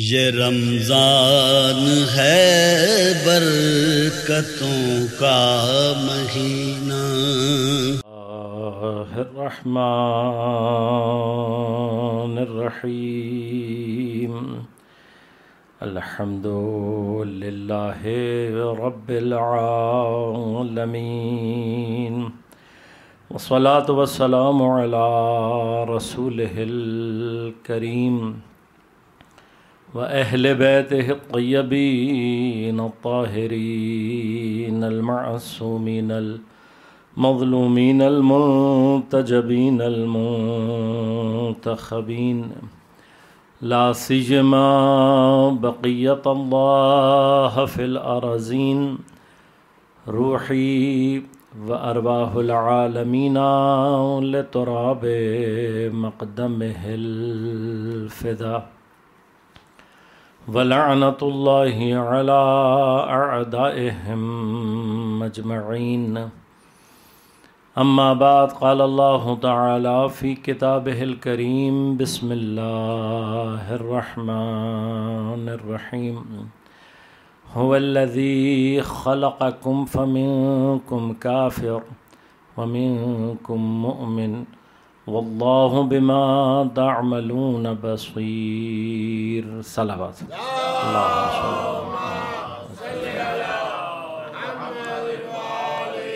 یہ رمضان ہے برکتوں کا مہینہ۔ الرحمن الرحیم الحمد للہ رب العالمین والصلاة والسلام علی رسولہ الکریم وأهل بيته الطيبين الطاهرين المعصومين المظلومين المنتجبين المنتخبين لا سيما بقية الله في الأرضين روحي وأرواح العالمين لتراب مقدمه الفداء وَلَعْنَةُ اللَّهِ عَلَىٰ أَعْدَائِهِمْ أَجْمَعِينَ أما بعد قال الله تعالى في كتابه الكريم بسم الله الرحمن الرحيم هو الذي خلقكم فمنكم كافر ومنكم مؤمن واللہ بما تعملون بصیر۔ صلوات اللہم صلی علی محمد وآل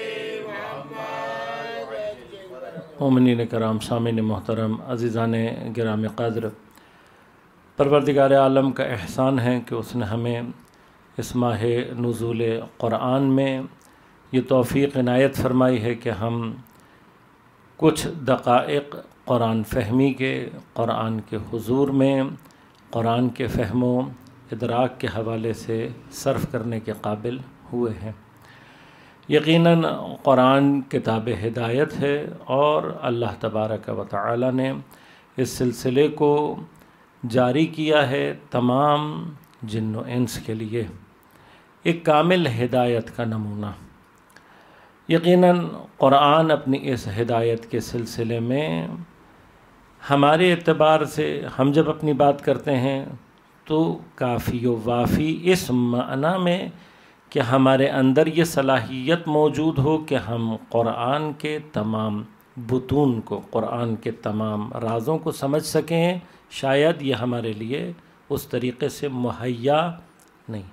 محمد۔ مومنین کرام، سامعین محترم، عزیزان گرامی قدر، پروردگار عالم کا احسان ہے کہ اس نے ہمیں اس ماہ نزول قرآن میں یہ توفیق عنایت فرمائی ہے کہ ہم کچھ دقائق قرآن فہمی کے، قرآن کے حضور میں، قرآن کے فہم و ادراک کے حوالے سے صرف کرنے کے قابل ہوئے ہیں۔ یقیناً قرآن کتاب ہدایت ہے اور اللہ تبارک و تعالی نے اس سلسلے کو جاری کیا ہے تمام جن و انس کے لیے، ایک کامل ہدایت کا نمونہ۔ یقیناً قرآن اپنی اس ہدایت کے سلسلے میں ہمارے اعتبار سے ہم جب اپنی بات کرتے ہیں تو کافی و وافی اس معنی میں کہ ہمارے اندر یہ صلاحیت موجود ہو کہ ہم قرآن کے تمام بطون کو، قرآن کے تمام رازوں کو سمجھ سکیں، شاید یہ ہمارے لیے اس طریقے سے مہیا نہیں۔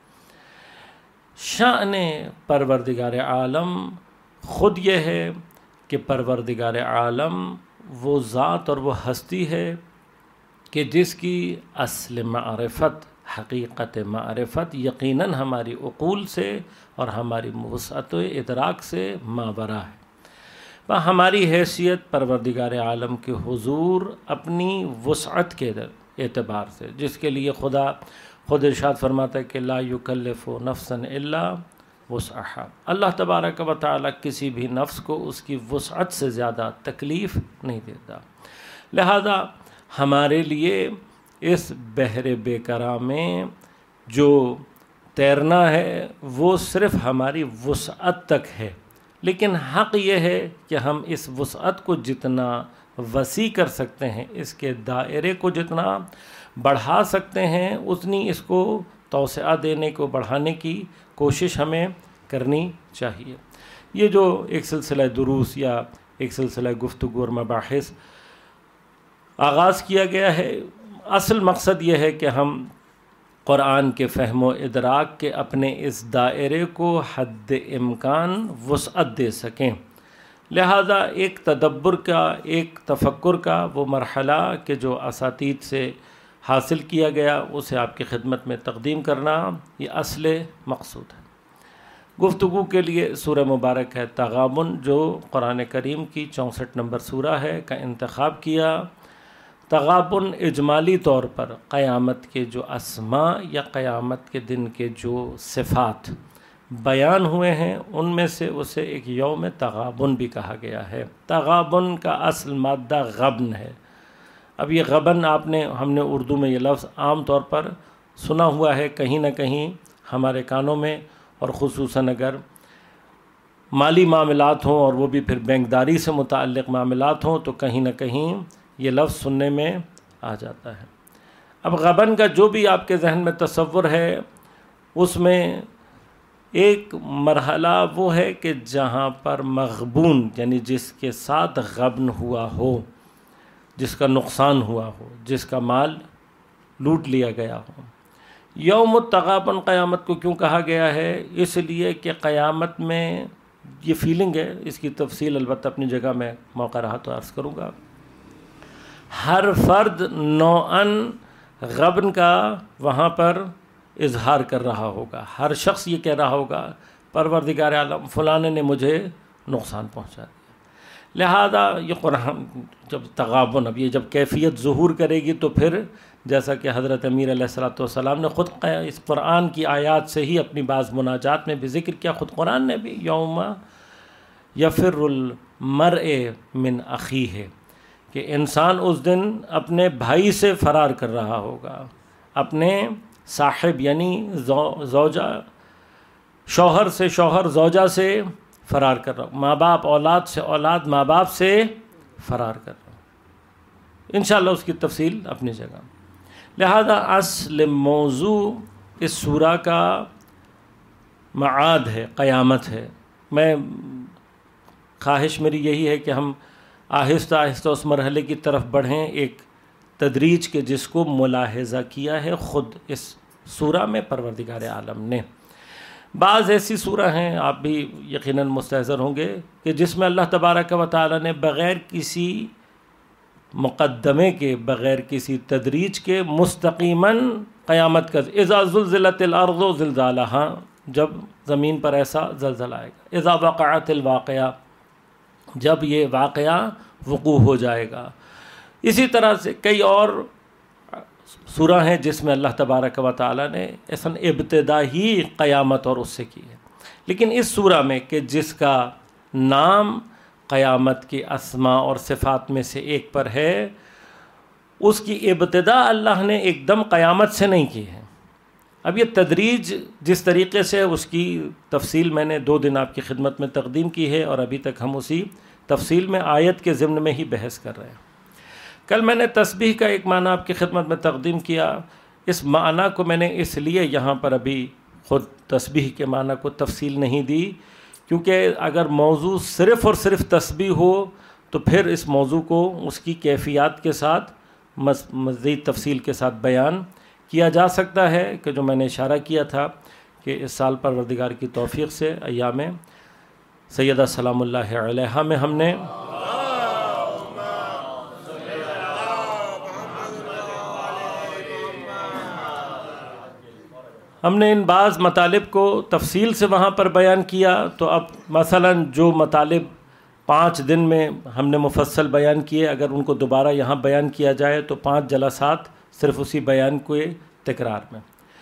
شأن پروردگار عالم خود یہ ہے کہ پروردگار عالم وہ ذات اور وہ ہستی ہے کہ جس کی اصل معرفت، حقیقت معرفت یقیناً ہماری عقول سے اور ہماری وسعت و ادراک سے ماورا ہے۔ ہماری حیثیت پروردگار عالم کے حضور اپنی وسعت کے اعتبار سے، جس کے لیے خدا خود ارشاد فرماتا ہے کہ لا یکلف نفسا الا وسعها، اللہ تبارک و تعالی کسی بھی نفس کو اس کی وسعت سے زیادہ تکلیف نہیں دیتا، لہذا ہمارے لیے اس بحر بے کرا میں جو تیرنا ہے وہ صرف ہماری وسعت تک ہے، لیکن حق یہ ہے کہ ہم اس وسعت کو جتنا وسیع کر سکتے ہیں، اس کے دائرے کو جتنا بڑھا سکتے ہیں، اتنی اس کو توسعہ دینے کو، بڑھانے کی کوشش ہمیں کرنی چاہیے۔ یہ جو ایک سلسلہ دروس یا ایک سلسلہ گفتگو اور مباحث آغاز کیا گیا ہے، اصل مقصد یہ ہے کہ ہم قرآن کے فہم و ادراک کے اپنے اس دائرے کو حد امکان وسعت دے سکیں، لہذا ایک تدبر کا، ایک تفکر کا وہ مرحلہ کہ جو اساتید سے حاصل کیا گیا اسے آپ کی خدمت میں تقدیم کرنا یہ اصل مقصود ہے۔ گفتگو کے لیے سورہ مبارک ہے تغابن، جو قرآن کریم کی 64 نمبر سورہ ہے، کا انتخاب کیا۔ تغابن اجمالی طور پر قیامت کے جو اسماء یا قیامت کے دن کے جو صفات بیان ہوئے ہیں ان میں سے اسے ایک یوم تغابن بھی کہا گیا ہے۔ تغابن کا اصل مادہ غبن ہے۔ اب یہ غبن ہم نے اردو میں یہ لفظ عام طور پر سنا ہوا ہے، کہیں نہ کہیں ہمارے کانوں میں، اور خصوصاً اگر مالی معاملات ہوں اور وہ بھی پھر بینکداری سے متعلق معاملات ہوں تو کہیں نہ کہیں یہ لفظ سننے میں آ جاتا ہے۔ اب غبن کا جو بھی آپ کے ذہن میں تصور ہے، اس میں ایک مرحلہ وہ ہے کہ جہاں پر مغبون یعنی جس کے ساتھ غبن ہوا ہو، جس کا نقصان ہوا ہو، جس کا مال لوٹ لیا گیا ہو۔ یوم التغابن قیامت کو کیوں کہا گیا ہے؟ اس لیے کہ قیامت میں یہ فیلنگ ہے، اس کی تفصیل البتہ اپنی جگہ میں موقع رہا تو عرض کروں گا۔ ہر فرد نوعاً غبن کا وہاں پر اظہار کر رہا ہوگا، ہر شخص یہ کہہ رہا ہوگا پروردگار عالم فلانے نے مجھے نقصان پہنچا دیا۔ لہذا یہ قرآن جب تغابن، اب یہ جب کیفیت ظہور کرے گی تو پھر جیسا کہ حضرت امیر علیہ الصلوۃ والسلام نے خود اس قرآن کی آیات سے ہی اپنی بعض مناجات میں بھی ذکر کیا، خود قرآن نے بھی یوم یفر المرء من اخیہ، کہ انسان اس دن اپنے بھائی سے فرار کر رہا ہوگا، اپنے صاحب یعنی زوجہ، شوہر سے شوہر، زوجہ سے فرار کر رہا ہوں، ماں باپ اولاد سے، اولاد ماں باپ سے فرار کر رہا ہوں۔ انشاءاللہ اس کی تفصیل اپنی جگہ۔ لہذا اصل موضوع اس سورہ کا معاد ہے، قیامت ہے۔ میں خواہش میری یہی ہے کہ ہم آہستہ آہستہ اس مرحلے کی طرف بڑھیں، ایک تدریج کے جس کو ملاحظہ کیا ہے خود اس سورہ میں پروردگار عالم نے۔ بعض ایسی سورہ ہیں، آپ بھی یقیناً مستحضر ہوں گے، کہ جس میں اللہ تبارک و تعالی نے بغیر کسی مقدمے کے، بغیر کسی تدریج کے مستقیماً قیامت کا اذا زلزلت الارض زلزالہا، جب زمین پر ایسا زلزلہ آئے گا، اذا وقعت الواقعہ، جب یہ واقعہ وقوع ہو جائے گا۔ اسی طرح سے کئی اور سورہ ہیں جس میں اللہ تبارک و تعالی نے ایسا ابتدا ہی قیامت اور اس سے کی ہے، لیکن اس سورہ میں کہ جس کا نام قیامت کی اسماء اور صفات میں سے ایک پر ہے، اس کی ابتدا اللہ نے ایک دم قیامت سے نہیں کی ہے۔ اب یہ تدریج جس طریقے سے، اس کی تفصیل میں نے 2 دن آپ کی خدمت میں تقدیم کی ہے، اور ابھی تک ہم اسی تفصیل میں آیت کے ضمن میں ہی بحث کر رہے ہیں۔ کل میں نے تسبیح کا ایک معنی آپ کی خدمت میں تقدیم کیا، اس معنی کو میں نے اس لیے یہاں پر ابھی خود تسبیح کے معنی کو تفصیل نہیں دی، کیونکہ اگر موضوع صرف اور صرف تسبیح ہو تو پھر اس موضوع کو اس کی کیفیات کے ساتھ مزید تفصیل کے ساتھ بیان کیا جا سکتا ہے، کہ جو میں نے اشارہ کیا تھا کہ اس سال پروردگار کی توفیق سے ایام سیدہ سلام اللہ علیہا میں ہم نے ان بعض مطالب کو تفصیل سے وہاں پر بیان کیا، تو اب مثلا جو مطالب 5 دن میں ہم نے مفصل بیان کیے، اگر ان کو دوبارہ یہاں بیان کیا جائے تو 5 جلسات صرف اسی بیان کے تکرار میں۔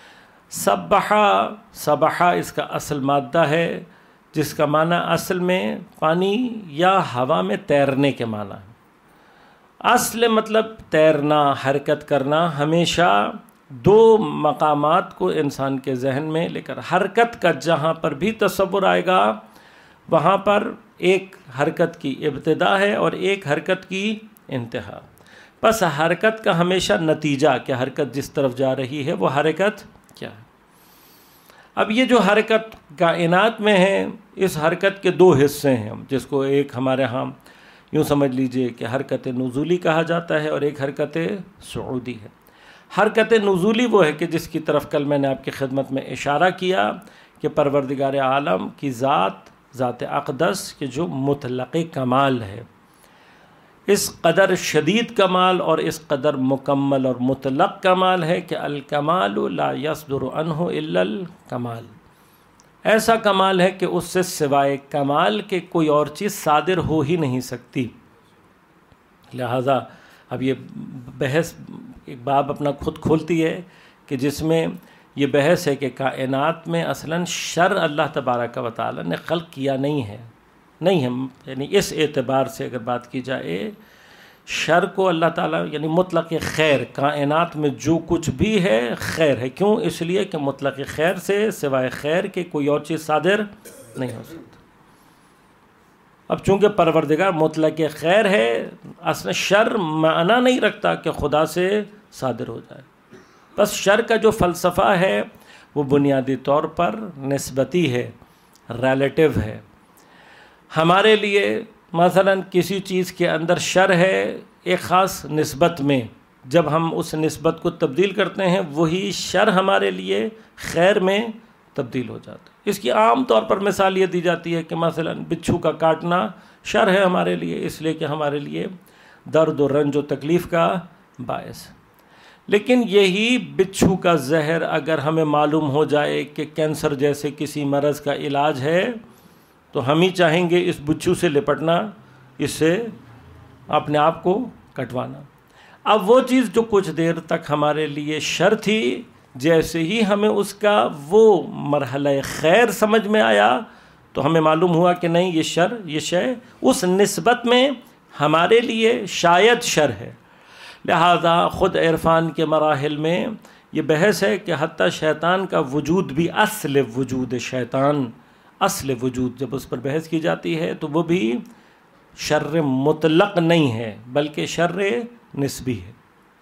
سبحہ اس کا اصل مادہ ہے، جس کا معنی اصل میں پانی یا ہوا میں تیرنے کے معنی ہے۔ اصل مطلب تیرنا، حرکت کرنا۔ ہمیشہ 2 مقامات کو انسان کے ذہن میں لے کر، حرکت کا جہاں پر بھی تصور آئے گا وہاں پر ایک حرکت کی ابتدا ہے اور ایک حرکت کی انتہا۔ بس حرکت کا ہمیشہ نتیجہ کہ حرکت جس طرف جا رہی ہے وہ حرکت کیا ہے۔ اب یہ جو حرکت کائنات میں ہے، اس حرکت کے 2 حصے ہیں، جس کو ایک ہمارے ہاں یوں سمجھ لیجئے کہ حرکت نزولی کہا جاتا ہے، اور ایک حرکت صعودی ہے۔ حرکت نزولی وہ ہے کہ جس کی طرف کل میں نے آپ کی خدمت میں اشارہ کیا کہ پروردگار عالم کی ذات اقدس کے جو مطلق کمال ہے، اس قدر شدید کمال اور اس قدر مکمل اور مطلق کمال ہے کہ الکمال لا یصدر عنہ الا الکمال، ایسا کمال ہے کہ اس سے سوائے کمال کے کوئی اور چیز صادر ہو ہی نہیں سکتی۔ لہذا اب یہ بحث ایک باب اپنا خود کھولتی ہے کہ جس میں یہ بحث ہے کہ کائنات میں اصلاً شر اللہ تبارک و تعالی نے خلق کیا نہیں ہے، یعنی اس اعتبار سے اگر بات کی جائے شر کو اللہ تعالیٰ یعنی مطلق خیر، کائنات میں جو کچھ بھی ہے خیر ہے۔ کیوں؟ اس لیے کہ مطلق خیر سے سوائے خیر کے کوئی اور چیز صادر نہیں ہو سکتی۔ اب چونکہ پروردگار مطلق خیر ہے، اصل شر معنی نہیں رکھتا کہ خدا سے صادر ہو جائے۔ بس شر کا جو فلسفہ ہے وہ بنیادی طور پر نسبتی ہے، ریلیٹیو ہے۔ ہمارے لیے مثلا کسی چیز کے اندر شر ہے ایک خاص نسبت میں، جب ہم اس نسبت کو تبدیل کرتے ہیں وہی شر ہمارے لیے خیر میں تبدیل ہو جاتا ہے۔ اس کی عام طور پر مثال یہ دی جاتی ہے کہ مثلا بچھو کا کاٹنا شر ہے ہمارے لیے، اس لیے کہ ہمارے لیے درد و رنج و تکلیف کا باعث ہے۔ لیکن یہی بچھو کا زہر اگر ہمیں معلوم ہو جائے کہ کینسر جیسے کسی مرض کا علاج ہے تو ہم ہی چاہیں گے اس بچھو سے لپٹنا، اس سے اپنے آپ کو کٹوانا۔ اب وہ چیز جو کچھ دیر تک ہمارے لیے شر تھی، جیسے ہی ہمیں اس کا وہ مرحلہ خیر سمجھ میں آیا تو ہمیں معلوم ہوا کہ نہیں، یہ شر، یہ شے اس نسبت میں ہمارے لیے شاید شر ہے۔ لہذا خود عرفان کے مراحل میں یہ بحث ہے کہ حتیٰ شیطان کا وجود بھی اصل وجود شیطان، اصل وجود جب اس پر بحث کی جاتی ہے تو وہ بھی شر مطلق نہیں ہے بلکہ شر نسبی ہے۔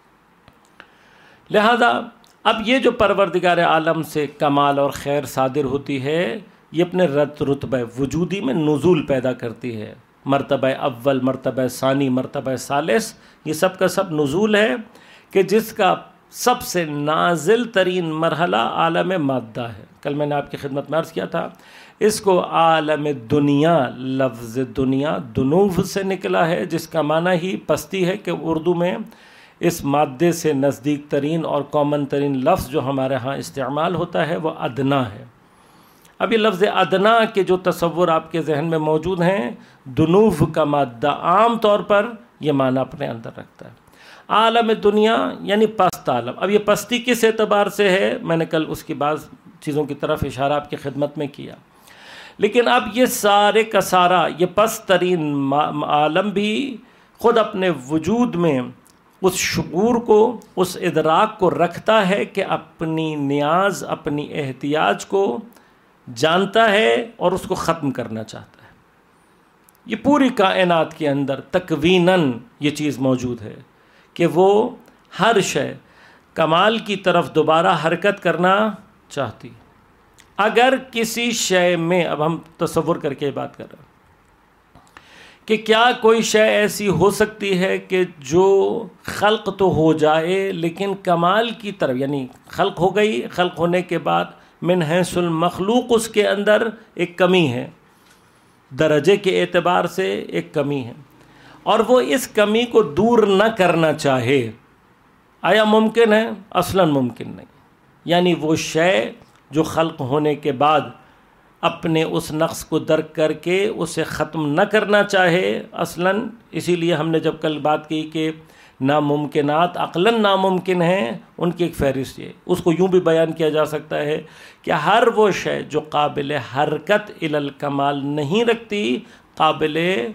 لہذا اب یہ جو پروردگار عالم سے کمال اور خیر صادر ہوتی ہے، یہ اپنے رتبہ وجودی میں نزول پیدا کرتی ہے۔ مرتبہ اول، مرتبہ ثانی، مرتبہ ثالث، یہ سب کا سب نزول ہے کہ جس کا سب سے نازل ترین مرحلہ عالم مادہ ہے۔ کل میں نے آپ کی خدمت میں عرض کیا تھا، اس کو عالم دنیا، لفظ دنیا دنوب سے نکلا ہے، جس کا معنی ہی پستی ہے کہ اردو میں اس مادے سے نزدیک ترین اور کامن ترین لفظ جو ہمارے ہاں استعمال ہوتا ہے وہ ادنا ہے۔ اب یہ لفظ ادنا کے جو تصور آپ کے ذہن میں موجود ہیں، دنوب کا مادہ عام طور پر یہ معنی اپنے اندر رکھتا ہے۔ عالم دنیا یعنی پست عالم۔ اب یہ پستی کس اعتبار سے ہے، میں نے کل اس کی بعض چیزوں کی طرف اشارہ آپ کی خدمت میں کیا، لیکن اب یہ سارے کا سارا یہ پست ترین عالم بھی خود اپنے وجود میں اس شعور کو، اس ادراک کو رکھتا ہے کہ اپنی نیاز، اپنی احتیاج کو جانتا ہے اور اس کو ختم کرنا چاہتا ہے۔ یہ پوری کائنات کے اندر تکویناً یہ چیز موجود ہے کہ وہ ہر شے کمال کی طرف دوبارہ حرکت کرنا چاہتی ہے۔ اگر کسی شے میں، اب ہم تصور کر کے بات کر رہے ہیں کہ کیا کوئی شے ایسی ہو سکتی ہے کہ جو خلق تو ہو جائے لیکن کمال کی طرف، یعنی خلق ہو گئی، خلق ہونے کے بعد من حیث المخلوق اس کے اندر ایک کمی ہے، درجے کے اعتبار سے ایک کمی ہے، اور وہ اس کمی کو دور نہ کرنا چاہے، آیا ممکن ہے؟ اصلاً ممکن نہیں۔ یعنی وہ شے جو خلق ہونے کے بعد اپنے اس نقص کو درک کر کے اسے ختم نہ کرنا چاہے اصلاً، اسی لیے ہم نے جب کل بات کی کہ ناممکنات عقلاً ناممکن ہیں، ان کی ایک فہرست ہے۔ اس کو یوں بھی بیان کیا جا سکتا ہے کہ ہر وہ شے جو قابل حرکت الی الکمال نہیں رکھتی، قابل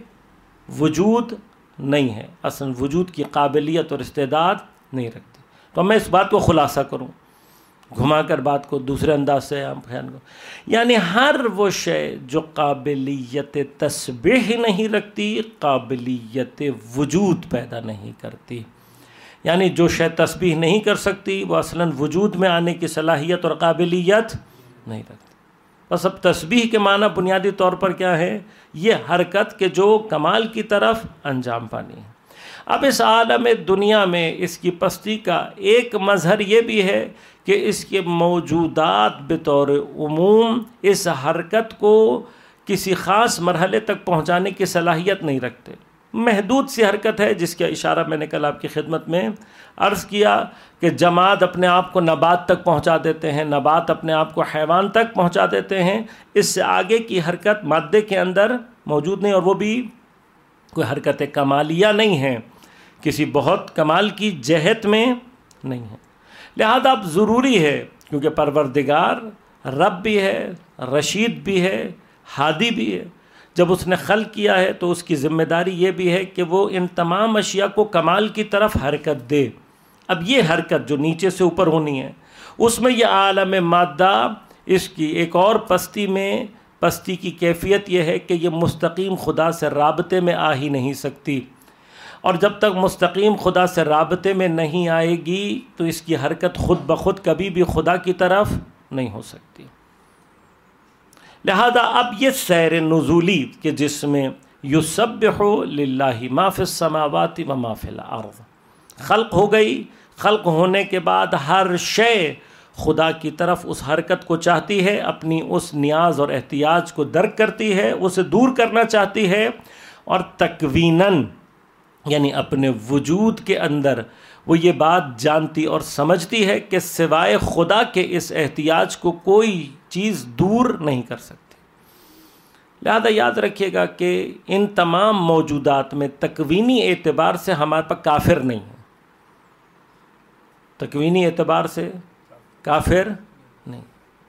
وجود نہیں ہے، اصلاً وجود کی قابلیت اور استعداد نہیں رکھتی۔ تو میں اس بات کو خلاصہ کروں، گھما کر بات کو دوسرے انداز سے ہم خیال کو، یعنی ہر وہ شے جو قابلیت تسبیح نہیں رکھتی، قابلیت وجود پیدا نہیں کرتی۔ یعنی جو شے تسبیح نہیں کر سکتی وہ اصلاً وجود میں آنے کی صلاحیت اور قابلیت نہیں رکھتی۔ بس اب تسبیح کے معنی بنیادی طور پر کیا ہے؟ یہ حرکت کہ جو کمال کی طرف انجام پانی ہے۔ اب اس عالم دنیا میں اس کی پستی کا ایک مظہر یہ بھی ہے کہ اس کے موجودات بطور عموم اس حرکت کو کسی خاص مرحلے تک پہنچانے کی صلاحیت نہیں رکھتے، محدود سی حرکت ہے، جس کا اشارہ میں نے کل آپ کی خدمت میں عرض کیا کہ جماد اپنے آپ کو نبات تک پہنچا دیتے ہیں، نبات اپنے آپ کو حیوان تک پہنچا دیتے ہیں، اس سے آگے کی حرکت مادے کے اندر موجود نہیں، اور وہ بھی کوئی حرکت کمالیہ نہیں ہے، کسی بہت کمال کی جہت میں نہیں ہے۔ لہذا اب ضروری ہے، کیونکہ پروردگار رب بھی ہے، رشید بھی ہے، ہادی بھی ہے، جب اس نے خلق کیا ہے تو اس کی ذمہ داری یہ بھی ہے کہ وہ ان تمام اشیاء کو کمال کی طرف حرکت دے۔ اب یہ حرکت جو نیچے سے اوپر ہونی ہے، اس میں یہ عالم مادہ، اس کی ایک اور پستی میں، پستی کی کیفیت یہ ہے کہ یہ مستقیم خدا سے رابطے میں آ ہی نہیں سکتی، اور جب تک مستقیم خدا سے رابطے میں نہیں آئے گی تو اس کی حرکت خود بخود کبھی بھی خدا کی طرف نہیں ہو سکتی۔ لہذا اب یہ سیر نزولی کہ جس میں یسبح للہ ما فی السماوات و ما فی الارض، خلق ہو گئی، خلق ہونے کے بعد ہر شے خدا کی طرف اس حرکت کو چاہتی ہے، اپنی اس نیاز اور احتیاج کو درک کرتی ہے، اسے دور کرنا چاہتی ہے، اور تکویناً یعنی اپنے وجود کے اندر وہ یہ بات جانتی اور سمجھتی ہے کہ سوائے خدا کے اس احتیاج کو کوئی چیز دور نہیں کر سکتی۔ لہذا یاد رکھیے گا کہ ان تمام موجودات میں تکوینی اعتبار سے ہمارے پاس کافر نہیں ہے، تکوینی اعتبار سے کافر نہیں۔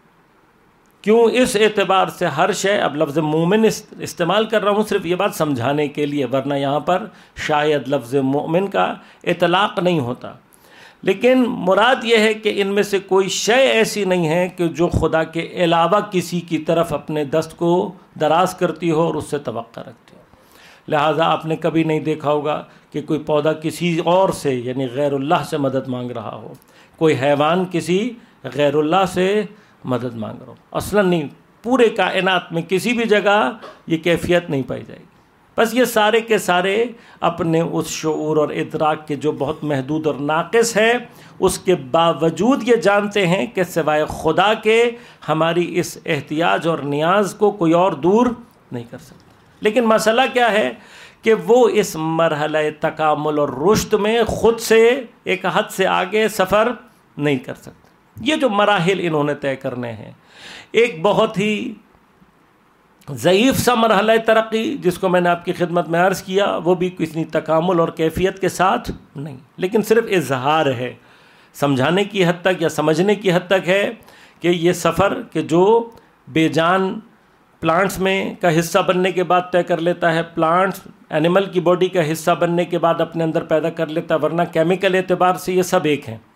کیوں؟ اس اعتبار سے ہر شے، اب لفظ مومن استعمال کر رہا ہوں صرف یہ بات سمجھانے کے لیے، ورنہ یہاں پر شاید لفظ مومن کا اطلاق نہیں ہوتا، لیکن مراد یہ ہے کہ ان میں سے کوئی شے ایسی نہیں ہے کہ جو خدا کے علاوہ کسی کی طرف اپنے دست کو دراز کرتی ہو اور اس سے توقع رکھتی ہو۔ لہٰذا آپ نے کبھی نہیں دیکھا ہوگا کہ کوئی پودا کسی اور سے یعنی غیر اللہ سے مدد مانگ رہا ہو، کوئی حیوان کسی غیر اللہ سے مدد مانگ رہا ہو، اصلاً نہیں، پورے کائنات میں کسی بھی جگہ یہ کیفیت نہیں پائی جائے گی۔ بس یہ سارے کے سارے اپنے اس شعور اور ادراک کے جو بہت محدود اور ناقص ہے، اس کے باوجود یہ جانتے ہیں کہ سوائے خدا کے ہماری اس احتیاج اور نیاز کو کوئی اور دور نہیں کر سکتا۔ لیکن مسئلہ کیا ہے کہ وہ اس مرحلہ تکامل اور رشد میں خود سے ایک حد سے آگے سفر نہیں کر سکتے۔ یہ جو مراحل انہوں نے طے کرنے ہیں، ایک بہت ہی ضعیف سا مرحلہ ترقی جس کو میں نے آپ کی خدمت میں عرض کیا، وہ بھی کسی تکامل اور کیفیت کے ساتھ نہیں، لیکن صرف اظہار ہے، سمجھانے کی حد تک یا سمجھنے کی حد تک ہے کہ یہ سفر کہ جو بے جان پلانٹس میں کا حصہ بننے کے بعد طے کر لیتا ہے، پلانٹس اینیمل کی باڈی کا حصہ بننے کے بعد اپنے اندر پیدا کر لیتا ہے، ورنہ کیمیکل اعتبار سے یہ سب ایک ہیں۔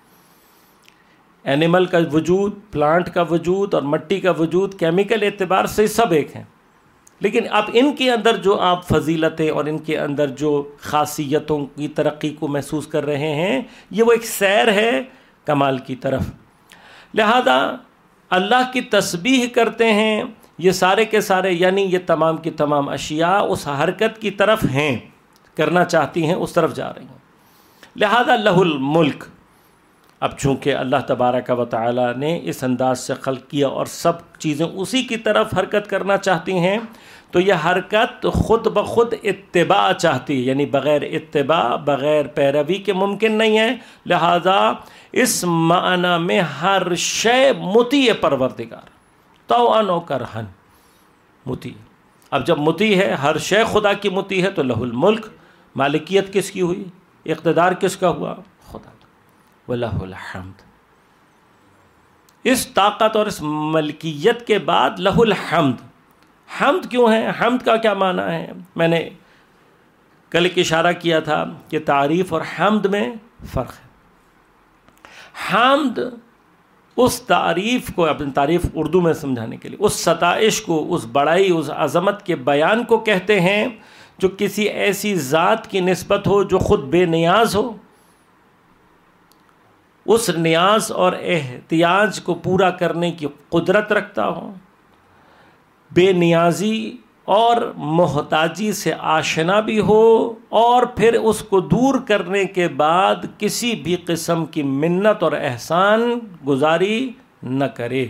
اینیمل کا وجود، پلانٹ کا وجود اور مٹی کا وجود کیمیکل اعتبار سے سب ایک ہیں، لیکن اب ان کے اندر جو آپ فضیلتیں اور ان کے اندر جو خاصیتوں کی ترقی کو محسوس کر رہے ہیں، یہ وہ ایک سیر ہے کمال کی طرف۔ لہذا اللہ کی تسبیح کرتے ہیں یہ سارے کے سارے، یعنی یہ تمام کی تمام اشیاء اس حرکت کی طرف ہیں، کرنا چاہتی ہیں، اس طرف جا رہی ہیں۔ لہذا لہ الملک، اب چونکہ اللہ تبارک و تعالی نے اس انداز سے خلق کیا اور سب چیزیں اسی کی طرف حرکت کرنا چاہتی ہیں، تو یہ حرکت خود بخود اتباع چاہتی ہے، یعنی بغیر اتباع، بغیر پیروی کے ممکن نہیں ہے۔ لہذا اس معنی میں ہر شے مطیع پروردگار، طوعاً و کرہاً مطیع۔ اب جب مطیع ہے، ہر شے خدا کی مطیع ہے، تو لہ الملک، مالکیت کس کی ہوئی، اقتدار کس کا ہوا، خدا کا، وَلَهُ الْحَمْدُ۔ اس طاقت اور اس ملکیت کے بعد لہ الحمد۔ حمد کیوں ہے؟ حمد کا کیا معنی ہے؟ میں نے کل ایک اشارہ کیا تھا کہ تعریف اور حمد میں فرق ہے۔ حمد اس تعریف کو، اپنی تعریف اردو میں سمجھانے کے لیے، اس ستائش کو، اس بڑائی، اس عظمت کے بیان کو کہتے ہیں جو کسی ایسی ذات کی نسبت ہو جو خود بے نیاز ہو، اس نیاز اور احتیاج کو پورا کرنے کی قدرت رکھتا ہو، بے نیازی اور محتاجی سے آشنا بھی ہو، اور پھر اس کو دور کرنے کے بعد کسی بھی قسم کی منت اور احسان گزاری نہ کرے۔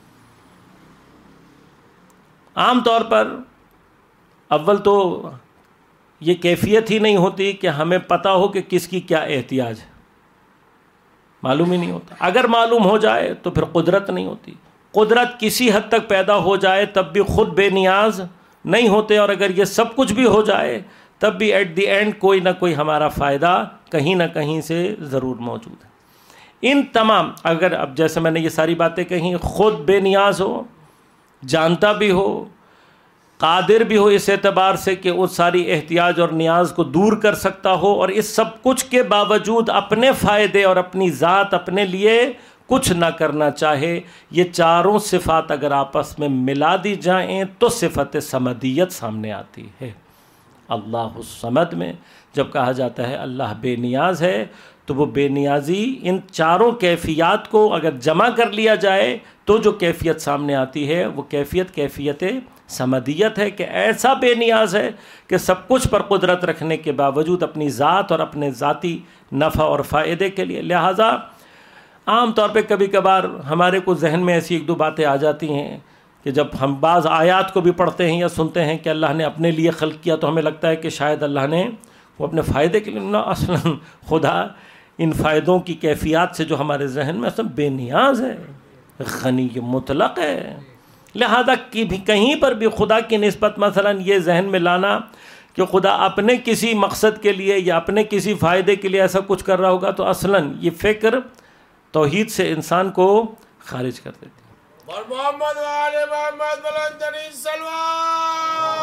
عام طور پر اول تو یہ کیفیت ہی نہیں ہوتی کہ ہمیں پتہ ہو کہ کس کی کیا احتیاج ہے، معلوم ہی نہیں ہوتا۔ اگر معلوم ہو جائے تو پھر قدرت نہیں ہوتی۔ قدرت کسی حد تک پیدا ہو جائے تب بھی خود بے نیاز نہیں ہوتے، اور اگر یہ سب کچھ بھی ہو جائے تب بھی ایٹ دی اینڈ کوئی نہ کوئی ہمارا فائدہ کہیں نہ کہیں سے ضرور موجود ہے۔ ان تمام، اگر اب جیسے میں نے یہ ساری باتیں کہیں، خود بے نیاز ہو، جانتا بھی ہو، قادر بھی ہو اس اعتبار سے کہ اس ساری احتیاج اور نیاز کو دور کر سکتا ہو، اور اس سب کچھ کے باوجود اپنے فائدے اور اپنی ذات اپنے لیے کچھ نہ کرنا چاہے، یہ چاروں صفات اگر آپس میں ملا دی جائیں تو صفت سمدیت سامنے آتی ہے۔ اللہ الصمد میں جب کہا جاتا ہے اللہ بے نیاز ہے تو وہ بے نیازی ان چاروں کیفیات کو اگر جمع کر لیا جائے تو جو کیفیت سامنے آتی ہے وہ کیفیت صمدیت ہے، کہ ایسا بے نیاز ہے کہ سب کچھ پر قدرت رکھنے کے باوجود اپنی ذات اور اپنے ذاتی نفع اور فائدے کے لیے. لہٰذا عام طور پہ کبھی کبھار ہمارے کو ذہن میں ایسی ایک دو باتیں آ جاتی ہیں کہ جب ہم بعض آیات کو بھی پڑھتے ہیں یا سنتے ہیں کہ اللہ نے اپنے لیے خلق کیا تو ہمیں لگتا ہے کہ شاید اللہ نے وہ اپنے فائدے کے لیے نہ، اصلاً خدا ان فائدوں کی کیفیات سے جو ہمارے ذہن میں اصلاً بے نیاز ہے، غنی مطلق ہے. لہذا کہیں پر بھی خدا کی نسبت مثلاً یہ ذہن میں لانا کہ خدا اپنے کسی مقصد کے لیے یا اپنے کسی فائدے کے لیے ایسا کچھ کر رہا ہوگا تو اصلاً یہ فکر توحید سے انسان کو خارج کر دیتی ہے. محمد وآل محمد بلندنی سلوات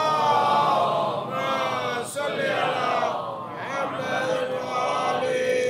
صلی اللہ محمد وآل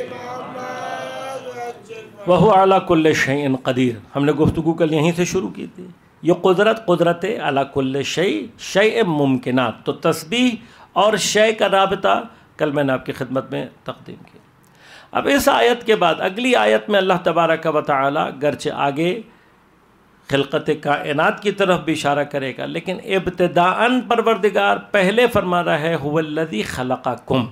محمد. وَهُوَ عَلَى كُلِّ شَيْءٍ قدیر. ہم نے گفتگو کل یہیں سے شروع کی تھی. یہ قدرت علی کل شیء ممکنات. تو تسبیح اور شے کا رابطہ کل میں نے آپ کی خدمت میں تقدیم کیا. اب اس آیت کے بعد اگلی آیت میں اللہ تبارک و تعالی گرچہ آگے خلقت کائنات کی طرف بھی اشارہ کرے گا، لیکن ابتداءً پروردگار پہلے فرما رہا ہے هو الذی خلقکم.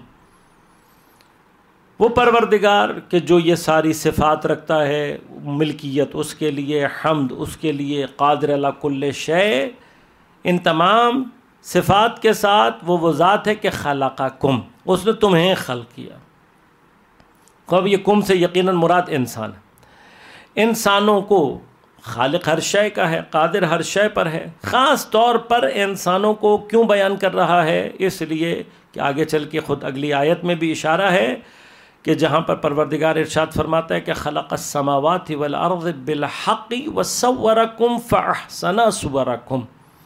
وہ پروردگار کہ جو یہ ساری صفات رکھتا ہے، ملکیت اس کے لیے، حمد اس کے لیے، قادر علی کل شیء، ان تمام صفات کے ساتھ وہ ذات ہے کہ خلقکم، اس نے تمہیں خلق کیا. اب یہ کم سے یقیناً مراد انسان ہے. انسانوں کو خالق ہر شے کا ہے، قادر ہر شے پر ہے. خاص طور پر انسانوں کو کیوں بیان کر رہا ہے؟ اس لیے کہ آگے چل کے خود اگلی آیت میں بھی اشارہ ہے کہ جہاں پر پروردگار ارشاد فرماتا ہے کہ خلق السماوات والارض بالحق وصورکم فاحسن صورکم.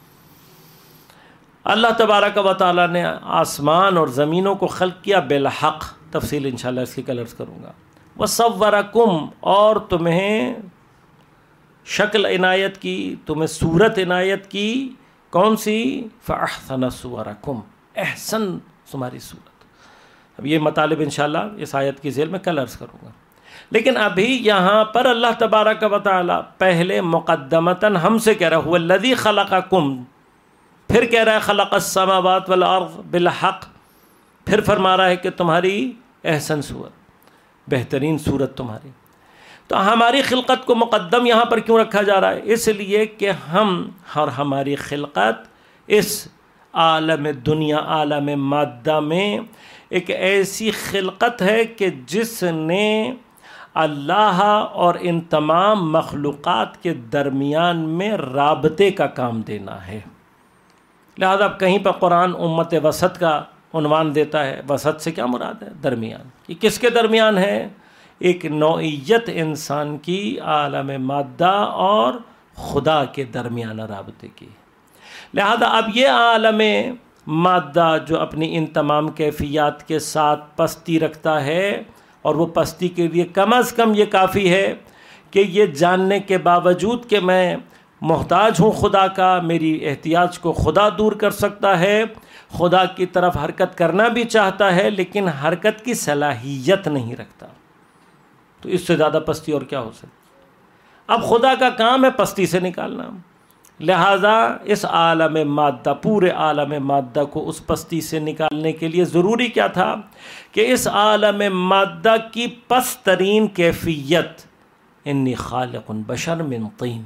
اللہ تبارک و تعالیٰ نے آسمان اور زمینوں کو خلق کیا بالحق. تفصیل انشاءاللہ اس کی کل عرض کروں گا. وصورکم، اور تمہیں شکل عنایت کی، تمہیں صورت عنایت کی. کون سی؟ فاحسن صورکم، احسن تمہاری صورت. اب یہ مطالب انشاءاللہ اس آیت کی ذیل میں کل عرض کروں گا. لیکن ابھی یہاں پر اللہ تبارک و تعالی پہلے مقدمتاً ہم سے کہہ رہا ہے هو الذی خلقکم، پھر کہہ رہا ہے خلق السماوات والارض بالحق، پھر فرما رہا ہے کہ تمہاری احسن صورت، بہترین صورت تمہاری. تو ہماری خلقت کو مقدم یہاں پر کیوں رکھا جا رہا ہے؟ اس لیے کہ ہم اور ہماری خلقت اس عالم دنیا، عالم مادہ میں ایک ایسی خلقت ہے کہ جس نے اللہ اور ان تمام مخلوقات کے درمیان میں رابطے کا کام دینا ہے. لہذا اب کہیں پر قرآن امت وسط کا عنوان دیتا ہے. وسط سے کیا مراد ہے؟ درمیان. یہ کس کے درمیان ہے؟ ایک نوعیت انسان کی عالم مادہ اور خدا کے درمیان رابطے کی. لہذا اب یہ عالم مادہ جو اپنی ان تمام کیفیات کے ساتھ پستی رکھتا ہے، اور وہ پستی کے لیے کم از کم یہ کافی ہے کہ یہ جاننے کے باوجود کہ میں محتاج ہوں خدا کا، میری احتیاج کو خدا دور کر سکتا ہے، خدا کی طرف حرکت کرنا بھی چاہتا ہے لیکن حرکت کی صلاحیت نہیں رکھتا. تو اس سے زیادہ پستی اور کیا ہو سکتی؟ اب خدا کا کام ہے پستی سے نکالنا. لہٰذا اس عالم مادہ، پورے عالم مادہ کو اس پستی سے نکالنے کے لیے ضروری کیا تھا کہ اس عالم مادہ کی پست ترین کیفیت انی خالق بشر من طین.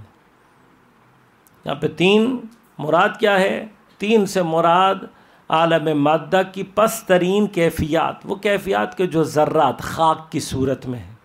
یہاں پہ تین مراد کیا ہے؟ تین سے مراد عالم مادہ کی پست ترین کیفیات، وہ کیفیات کے جو ذرات خاک کی صورت میں ہیں.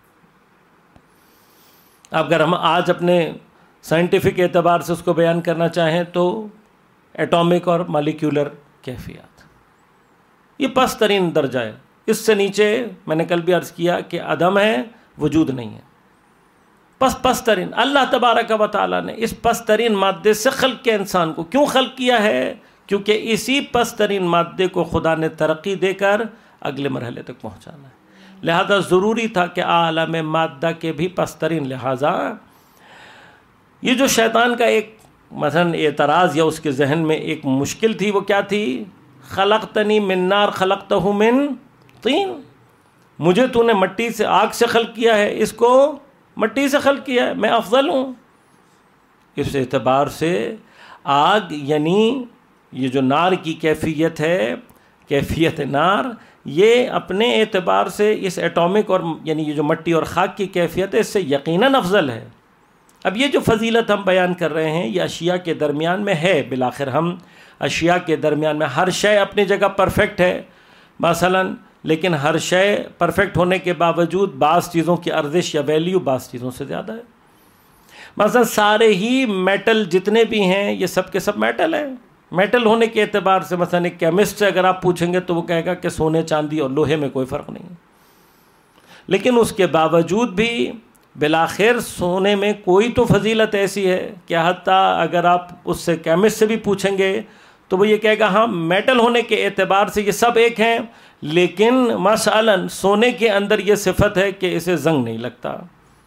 اگر ہم آج اپنے سائنٹیفک اعتبار سے اس کو بیان کرنا چاہیں تو ایٹامک اور مالیکیولر کیفیات، یہ پست ترین درجہ ہے. اس سے نیچے میں نے کل بھی عرض کیا کہ عدم ہے، وجود نہیں ہے. پست ترین اللہ تبارک و تعالیٰ نے اس پست ترین مادے سے خلق کے انسان کو کیوں خلق کیا ہے؟ کیونکہ اسی پست ترین مادے کو خدا نے ترقی دے کر اگلے مرحلے تک پہنچانا ہے. لہذا ضروری تھا کہ عالم مادہ کے بھی پست ترین. لہذا یہ جو شیطان کا ایک مثلا اعتراض یا اس کے ذہن میں ایک مشکل تھی، وہ کیا تھی؟ خلقتنی من نار خلقتہ من طین، مجھے تو نے مٹی سے آگ سے خلق کیا ہے، اس کو مٹی سے خلق کیا ہے، میں افضل ہوں۔ اس اعتبار سے آگ یعنی یہ جو نار کی کیفیت ہے، کیفیت نار، یہ اپنے اعتبار سے اس ایٹامک اور یعنی یہ جو مٹی اور خاک کی کیفیت ہے اس سے یقیناً افضل ہے۔ اب یہ جو فضیلت ہم بیان کر رہے ہیں یہ اشیاء کے درمیان میں ہے، بالآخر ہم اشیاء کے درمیان میں ہر شے اپنی جگہ پرفیکٹ ہے مثلاً، لیکن ہر شے پرفیکٹ ہونے کے باوجود بعض چیزوں کی ارزش یا ویلیو بعض چیزوں سے زیادہ ہے۔ مثلا سارے ہی میٹل جتنے بھی ہیں یہ سب کے سب میٹل ہیں، میٹل ہونے کے اعتبار سے مثلا ایک کیمسٹ سے اگر آپ پوچھیں گے تو وہ کہے گا کہ سونے چاندی اور لوہے میں کوئی فرق نہیں، لیکن اس کے باوجود بھی بالآخر سونے میں کوئی تو فضیلت ایسی ہے کہ حتیٰ اگر آپ اس سے کیمسٹ سے بھی پوچھیں گے تو وہ یہ کہے گا ہاں میٹل ہونے کے اعتبار سے یہ سب ایک ہیں، لیکن مثلاً سونے کے اندر یہ صفت ہے کہ اسے زنگ نہیں لگتا۔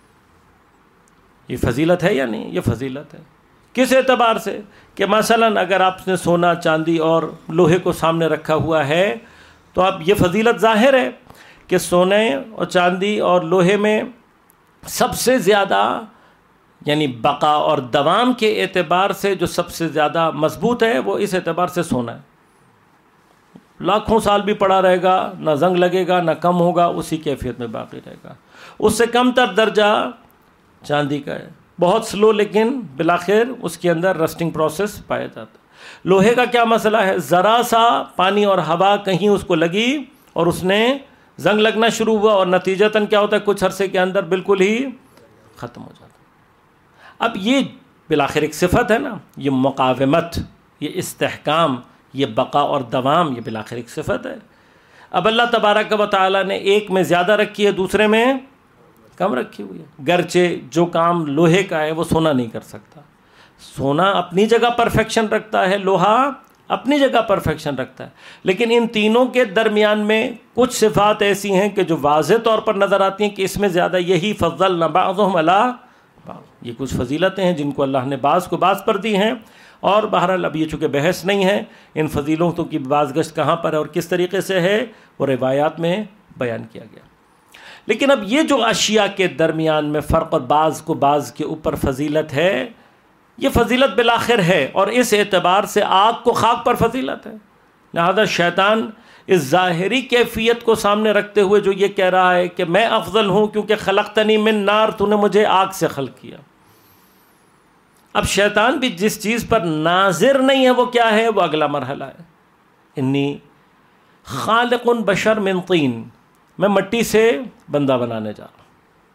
یہ فضیلت ہے یا نہیں؟ یہ فضیلت ہے۔ کس اعتبار سے؟ کہ مثلاً اگر آپ نے سونا چاندی اور لوہے کو سامنے رکھا ہوا ہے تو اب یہ فضیلت ظاہر ہے کہ سونے اور چاندی اور لوہے میں سب سے زیادہ یعنی بقا اور دوام کے اعتبار سے جو سب سے زیادہ مضبوط ہے وہ اس اعتبار سے سونا ہے، لاکھوں سال بھی پڑا رہے گا، نہ زنگ لگے گا نہ کم ہوگا، اسی کیفیت میں باقی رہے گا۔ اس سے کم تر درجہ چاندی کا ہے، بہت سلو لیکن بالآخر اس کے اندر رسٹنگ پروسیس پایا جاتا ہے۔ لوہے کا کیا مسئلہ ہے؟ ذرا سا پانی اور ہوا کہیں اس کو لگی اور اس نے زنگ لگنا شروع ہوا اور نتیجتاً کیا ہوتا ہے کچھ عرصے کے اندر بالکل ہی ختم ہو جاتا ہے۔ اب یہ بالآخر ایک صفت ہے نا، یہ مقاومت، یہ استحکام، یہ بقا اور دوام، یہ بالآخر ایک صفت ہے۔ اب اللہ تبارک و تعالیٰ نے ایک میں زیادہ رکھی ہے دوسرے میں کم رکھی ہوئی ہے، گرچہ جو کام لوہے کا ہے وہ سونا نہیں کر سکتا، سونا اپنی جگہ پرفیکشن رکھتا ہے، لوہا اپنی جگہ پرفیکشن رکھتا ہے، لیکن ان تینوں کے درمیان میں کچھ صفات ایسی ہیں کہ جو واضح طور پر نظر آتی ہیں کہ اس میں زیادہ یہی فضلنا بعضهم علی بعض، یہ کچھ فضیلتیں ہیں جن کو اللہ نے بعض کو بعض پر دی ہیں، اور بہرحال اب یہ چونکہ بحث نہیں ہے ان فضیلتوں کی بازگشت کہاں پر ہے اور کس طریقے سے ہے وہ روایات میں بیان کیا گیا۔ لیکن اب یہ جو اشیاء کے درمیان میں فرق اور بعض کو بعض کے اوپر فضیلت ہے، یہ فضیلت بالآخر ہے، اور اس اعتبار سے آگ کو خاک پر فضیلت ہے۔ لہذا شیطان اس ظاہری کیفیت کو سامنے رکھتے ہوئے جو یہ کہہ رہا ہے کہ میں افضل ہوں کیونکہ خلقتنی من نار، تو نے مجھے آگ سے خلق کیا۔ اب شیطان بھی جس چیز پر ناظر نہیں ہے وہ کیا ہے؟ وہ اگلا مرحلہ ہے، انی خالق بشر من طین، میں مٹی سے بندہ بنانے جا رہا ہوں۔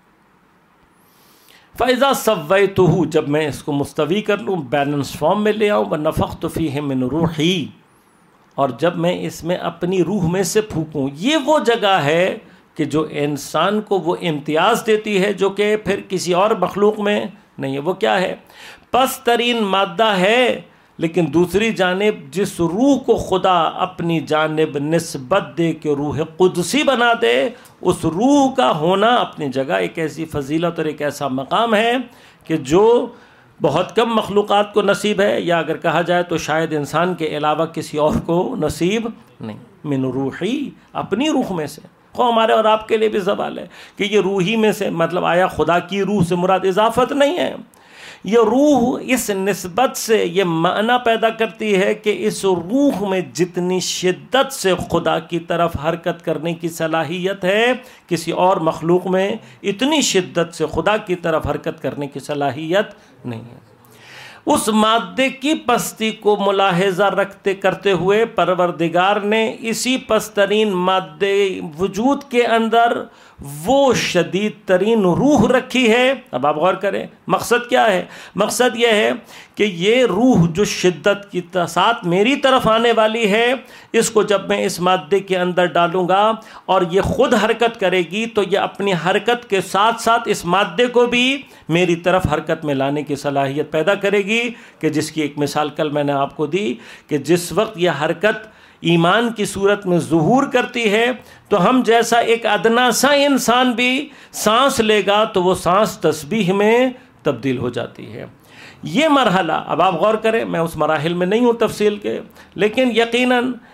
فَإِذَا سَوَّيْتُهُ، جب میں اس کو مستوی کر لوں، بیلنس فارم میں لے آؤں، وَنَفَخْتُ فِيهِ مِنْ رُوحِي، اور جب میں اس میں اپنی روح میں سے پھونکوں۔ یہ وہ جگہ ہے کہ جو انسان کو وہ امتیاز دیتی ہے جو کہ پھر کسی اور مخلوق میں نہیں ہے۔ وہ کیا ہے؟ پست ترین مادہ ہے، لیکن دوسری جانب جس روح کو خدا اپنی جانب نسبت دے کہ روح قدسی بنا دے، اس روح کا ہونا اپنی جگہ ایک ایسی فضیلت اور ایک ایسا مقام ہے کہ جو بہت کم مخلوقات کو نصیب ہے، یا اگر کہا جائے تو شاید انسان کے علاوہ کسی اور کو نصیب نہیں۔ من روحی، اپنی روح میں سے، خواہ ہمارے اور آپ کے لیے بھی سوال ہے کہ یہ روحی میں سے مطلب آیا خدا کی روح سے مراد اضافت نہیں ہے؟ یہ روح اس نسبت سے یہ معنی پیدا کرتی ہے کہ اس روح میں جتنی شدت سے خدا کی طرف حرکت کرنے کی صلاحیت ہے کسی اور مخلوق میں اتنی شدت سے خدا کی طرف حرکت کرنے کی صلاحیت نہیں ہے۔ اس مادے کی پستی کو ملاحظہ کرتے ہوئے پروردگار نے اسی پسترین مادے وجود کے اندر وہ شدید ترین روح رکھی ہے۔ اب آپ غور کریں مقصد کیا ہے؟ مقصد یہ ہے کہ یہ روح جو شدت کی ساتھ میری طرف آنے والی ہے، اس کو جب میں اس مادے کے اندر ڈالوں گا اور یہ خود حرکت کرے گی تو یہ اپنی حرکت کے ساتھ ساتھ اس مادے کو بھی میری طرف حرکت میں لانے کی صلاحیت پیدا کرے گی، کہ جس کی ایک مثال کل میں نے آپ کو دی کہ جس وقت یہ حرکت ایمان کی صورت میں ظہور کرتی ہے تو ہم جیسا ایک ادنا سا انسان بھی سانس لے گا تو وہ سانس تسبیح میں تبدیل ہو جاتی ہے۔ یہ مرحلہ اب آپ غور کریں، میں اس مراحل میں نہیں ہوں تفصیل کے، لیکن یقیناً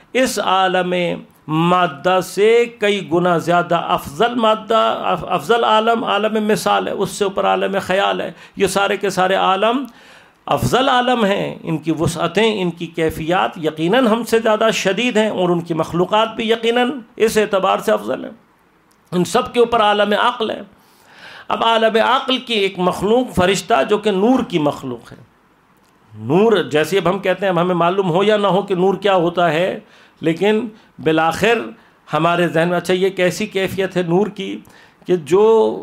اس عالم مادہ سے کئی گنا زیادہ افضل مادہ، افضل عالم مثال ہے، اس سے اوپر عالم خیال ہے. یہ سارے کے سارے عالم افضل عالم ہیں، ان کی وسعتیں، ان کی کیفیات یقیناً ہم سے زیادہ شدید ہیں، اور ان کی مخلوقات بھی یقیناً اس اعتبار سے افضل ہیں. ان سب کے اوپر عالم عقل ہے. اب عالم عقل کی ایک مخلوق فرشتہ جو کہ نور کی مخلوق ہے. نور جیسے اب ہم کہتے ہیں، اب ہمیں معلوم ہو یا نہ ہو کہ نور کیا ہوتا ہے، لیکن بالآخر ہمارے ذہن میں اچھا یہ کیسی کیفیت ہے نور کی کہ جو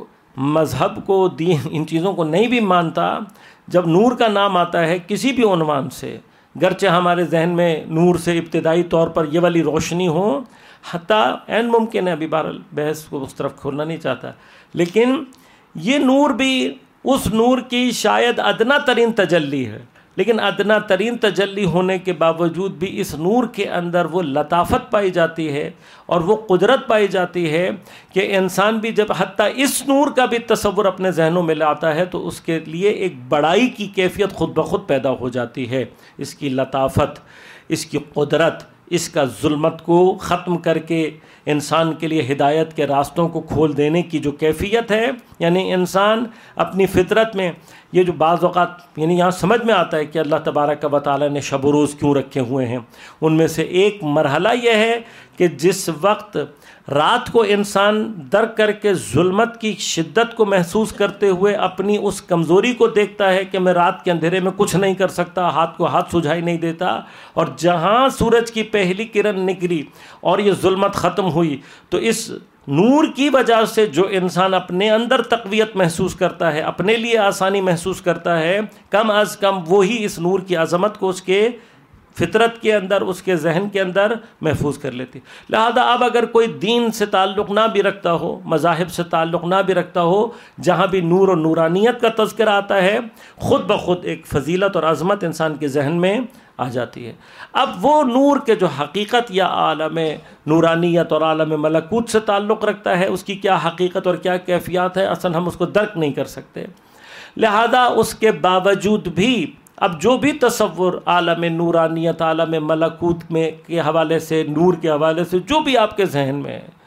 مذہب کو، دین، ان چیزوں کو نہیں بھی مانتا، جب نور کا نام آتا ہے کسی بھی عنوان سے، گرچہ ہمارے ذہن میں نور سے ابتدائی طور پر یہ والی روشنی ہو، حتیٰ این ممکن ہے، ابھی بہرحال بحث کو اس طرف کھولنا نہیں چاہتا، لیکن یہ نور بھی اس نور کی شاید ادنا ترین تجلی ہے. لیکن ادنا ترین تجلی ہونے کے باوجود بھی اس نور کے اندر وہ لطافت پائی جاتی ہے اور وہ قدرت پائی جاتی ہے کہ انسان بھی جب حتیٰ اس نور کا بھی تصور اپنے ذہنوں میں لاتا ہے تو اس کے لیے ایک بڑائی کی کیفیت خود بخود پیدا ہو جاتی ہے. اس کی لطافت، اس کی قدرت، اس کا ظلمت کو ختم کر کے انسان کے لیے ہدایت کے راستوں کو کھول دینے کی جو کیفیت ہے، یعنی انسان اپنی فطرت میں یہ جو بعض اوقات یعنی یہاں سمجھ میں آتا ہے کہ اللہ تبارک و تعالیٰ نے شب و روز کیوں رکھے ہوئے ہیں. ان میں سے ایک مرحلہ یہ ہے کہ جس وقت رات کو انسان درک کر کے ظلمت کی شدت کو محسوس کرتے ہوئے اپنی اس کمزوری کو دیکھتا ہے کہ میں رات کے اندھیرے میں کچھ نہیں کر سکتا، ہاتھ کو ہاتھ سجھائی نہیں دیتا، اور جہاں سورج کی پہلی کرن نکلی اور یہ ظلمت ختم ہوئی تو اس نور کی وجہ سے جو انسان اپنے اندر تقویت محسوس کرتا ہے، اپنے لیے آسانی محسوس کرتا ہے، کم از کم وہی اس نور کی عظمت کو اس کے فطرت کے اندر، اس کے ذہن کے اندر محفوظ کر لیتی. لہذا اب اگر کوئی دین سے تعلق نہ بھی رکھتا ہو، مذاہب سے تعلق نہ بھی رکھتا ہو، جہاں بھی نور اور نورانیت کا تذکرہ آتا ہے، خود بخود ایک فضیلت اور عظمت انسان کے ذہن میں آ جاتی ہے. اب وہ نور کے جو حقیقت یا عالم نورانیت اور عالم ملکوت سے تعلق رکھتا ہے، اس کی کیا حقیقت اور کیا کیفیات ہے، اصلا ہم اس کو درک نہیں کر سکتے. لہذا اس کے باوجود بھی اب جو بھی تصور عالم نورانیت، عالم ملکوت میں کے حوالے سے، نور کے حوالے سے جو بھی آپ کے ذہن میں ہے،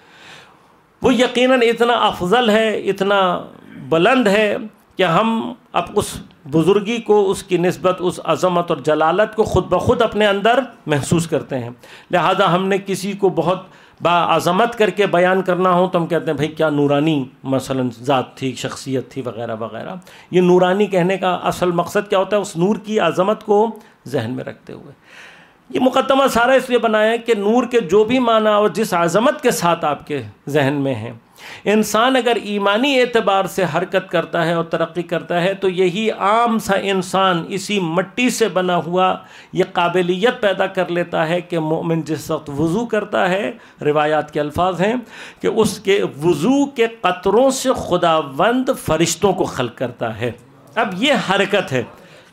وہ یقیناً اتنا افضل ہے، اتنا بلند ہے کہ ہم اب اس بزرگی کو، اس کی نسبت، اس عظمت اور جلالت کو خود بخود اپنے اندر محسوس کرتے ہیں. لہذا ہم نے کسی کو بہت باعظمت کر کے بیان کرنا ہو تو ہم کہتے ہیں بھائی کیا نورانی مثلا ذات تھی، شخصیت تھی، وغیرہ وغیرہ. یہ نورانی کہنے کا اصل مقصد کیا ہوتا ہے؟ اس نور کی عظمت کو ذہن میں رکھتے ہوئے. یہ مقدمہ سارا اس لیے بنایا ہے کہ نور کے جو بھی معنی اور جس عظمت کے ساتھ آپ کے ذہن میں ہیں، انسان اگر ایمانی اعتبار سے حرکت کرتا ہے اور ترقی کرتا ہے تو یہی عام سا انسان اسی مٹی سے بنا ہوا یہ قابلیت پیدا کر لیتا ہے کہ مومن جس وقت وضو کرتا ہے، روایات کے الفاظ ہیں کہ اس کے وضو کے قطروں سے خداوند فرشتوں کو خلق کرتا ہے. اب یہ حرکت ہے،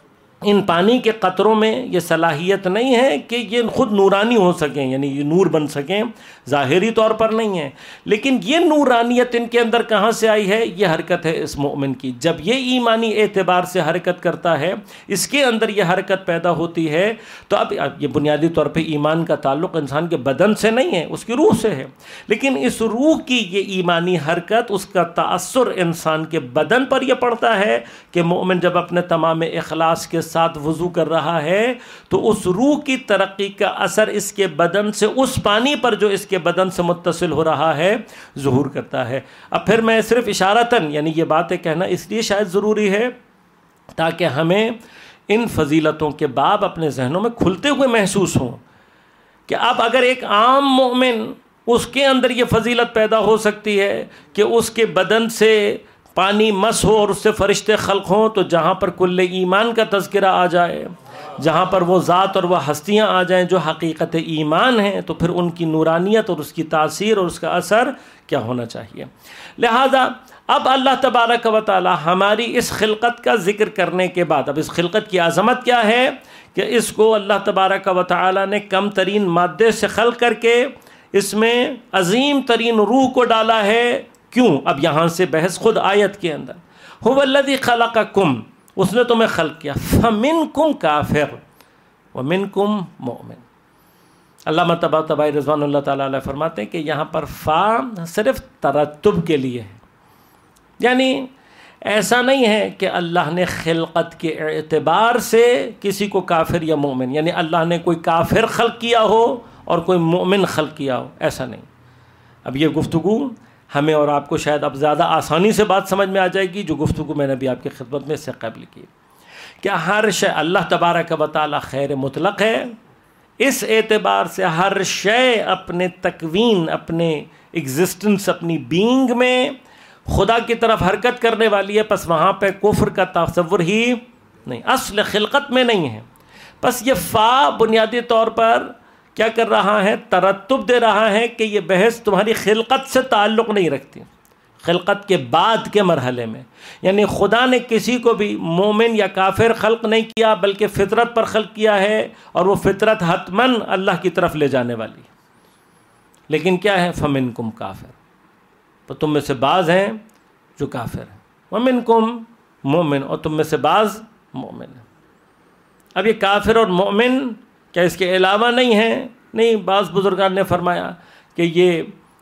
ان پانی کے قطروں میں یہ صلاحیت نہیں ہے کہ یہ خود نورانی ہو سکیں، یعنی یہ نور بن سکیں، ظاہری طور پر نہیں ہے، لیکن یہ نورانیت ان کے اندر کہاں سے آئی ہے؟ یہ حرکت ہے اس مومن کی. جب یہ ایمانی اعتبار سے حرکت کرتا ہے، اس کے اندر یہ حرکت پیدا ہوتی ہے، تو اب یہ بنیادی طور پہ ایمان کا تعلق انسان کے بدن سے نہیں ہے، اس کی روح سے ہے، لیکن اس روح کی یہ ایمانی حرکت، اس کا تأثر انسان کے بدن پر یہ پڑتا ہے کہ مومن جب اپنے تمام اخلاص کے ساتھ وضو کر رہا ہے تو اس روح کی ترقی کا اثر اس کے بدن سے اس پانی پر جو اس کے بدن سے متصل ہو رہا ہے ظہور کرتا ہے. اب پھر میں صرف اشارتاً یعنی یہ باتیں کہنا اس لیے شاید ضروری ہے تاکہ ہمیں ان فضیلتوں کے باب اپنے ذہنوں میں کھلتے ہوئے محسوس ہوں کہ اب اگر ایک عام مومن، اس کے اندر یہ فضیلت پیدا ہو سکتی ہے کہ اس کے بدن سے پانی مس ہو اور اس سے فرشتے خلق ہوں، تو جہاں پر کل ایمان کا تذکرہ آ جائے، جہاں پر وہ ذات اور وہ ہستیاں آ جائیں جو حقیقت ایمان ہیں، تو پھر ان کی نورانیت اور اس کی تاثیر اور اس کا اثر کیا ہونا چاہیے. لہذا اب اللہ تبارک و تعالی ہماری اس خلقت کا ذکر کرنے کے بعد، اب اس خلقت کی عظمت کیا ہے کہ اس کو اللہ تبارک و تعالی نے کم ترین مادے سے خلق کر کے اس میں عظیم ترین روح کو ڈالا ہے. کیوں؟ اب یہاں سے بحث خود آیت کے اندر، هو الذی خلقکم، اس نے تمہیں خلق کیا، فمنکم کافر ومنکم مؤمن. علامہ طباطبائی رضوان اللہ تعالیٰ علیہ فرماتے ہیں کہ یہاں پر فا صرف ترتب کے لیے ہے، یعنی ایسا نہیں ہے کہ اللہ نے خلقت کے اعتبار سے کسی کو کافر یا مومن، یعنی اللہ نے کوئی کافر خلق کیا ہو اور کوئی مومن خلق کیا ہو، ایسا نہیں۔ اب یہ گفتگو ہمیں اور آپ کو شاید اب زیادہ آسانی سے بات سمجھ میں آ جائے گی، جو گفتگو میں نے بھی آپ کی خدمت میں اس سے قبل کی۔ کیا ہر شے اللہ تبارک و تعالی خیر مطلق ہے، اس اعتبار سے ہر شے اپنے تکوین، اپنے ایگزسٹنس، اپنی بینگ میں خدا کی طرف حرکت کرنے والی ہے، پس وہاں پہ کفر کا تصور ہی نہیں، اصل خلقت میں نہیں ہے۔ پس یہ فا بنیادی طور پر کیا کر رہا ہے؟ ترتب دے رہا ہے کہ یہ بحث تمہاری خلقت سے تعلق نہیں رکھتی، خلقت کے بعد کے مرحلے میں، یعنی خدا نے کسی کو بھی مومن یا کافر خلق نہیں کیا، بلکہ فطرت پر خلق کیا ہے، اور وہ فطرت حتماً اللہ کی طرف لے جانے والی ہے۔ لیکن کیا ہے؟ فمنکم کافر، تو تم میں سے بعض ہیں جو کافر ہیں، ومنکم مومن، اور تم میں سے بعض مومن ہیں۔ اب یہ کافر اور مومن کیا اس کے علاوہ نہیں ہیں؟ نہیں، بعض بزرگان نے فرمایا کہ یہ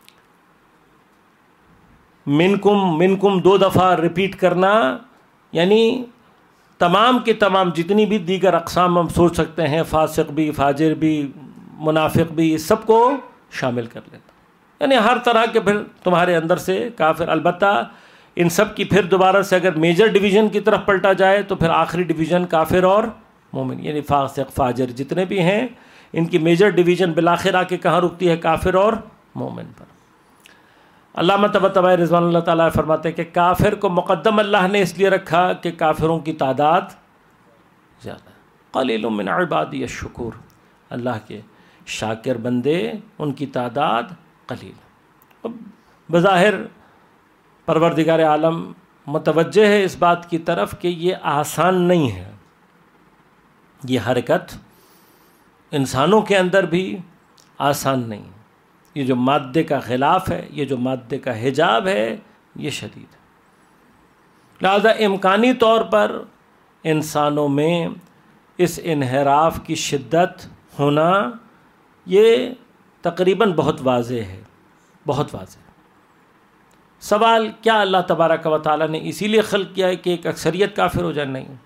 منکم دو دفعہ ریپیٹ کرنا، یعنی تمام کے تمام جتنی بھی دیگر اقسام ہم سوچ سکتے ہیں، فاسق بھی، فاجر بھی، منافق بھی، سب کو شامل کر لیتا، یعنی ہر طرح کے پھر تمہارے اندر سے کافر۔ البتہ ان سب کی پھر دوبارہ سے اگر میجر ڈویژن کی طرف پلٹا جائے تو پھر آخری ڈویژن کافر اور مومن، یعنی فاسق فاجر جتنے بھی ہیں، ان کی میجر ڈویژن بالآخر آ کے کہاں رکتی ہے؟ کافر اور مومن پر۔ علامہ طباطبائی رضوان اللہ تعالیٰ فرماتے ہیں کہ کافر کو مقدم اللہ نے اس لیے رکھا کہ کافروں کی تعداد زیادہ ہے۔ قلیل من عبادی الشکور، اللہ کے شاکر بندے ان کی تعداد قلیل۔ بظاہر پروردگار عالم متوجہ ہے اس بات کی طرف کہ یہ آسان نہیں ہے، یہ حرکت انسانوں کے اندر بھی آسان نہیں ہے، یہ جو مادے کا خلاف ہے، یہ جو مادے کا حجاب ہے، یہ شدید ہے۔ لہذا امکانی طور پر انسانوں میں اس انحراف کی شدت ہونا یہ تقریباً بہت واضح ہے، بہت واضح ہے۔ سوال کیا اللہ تبارک و تعالیٰ نے اسی لیے خلق کیا ہے کہ ایک اکثریت کافر ہو جائے؟ نہیں،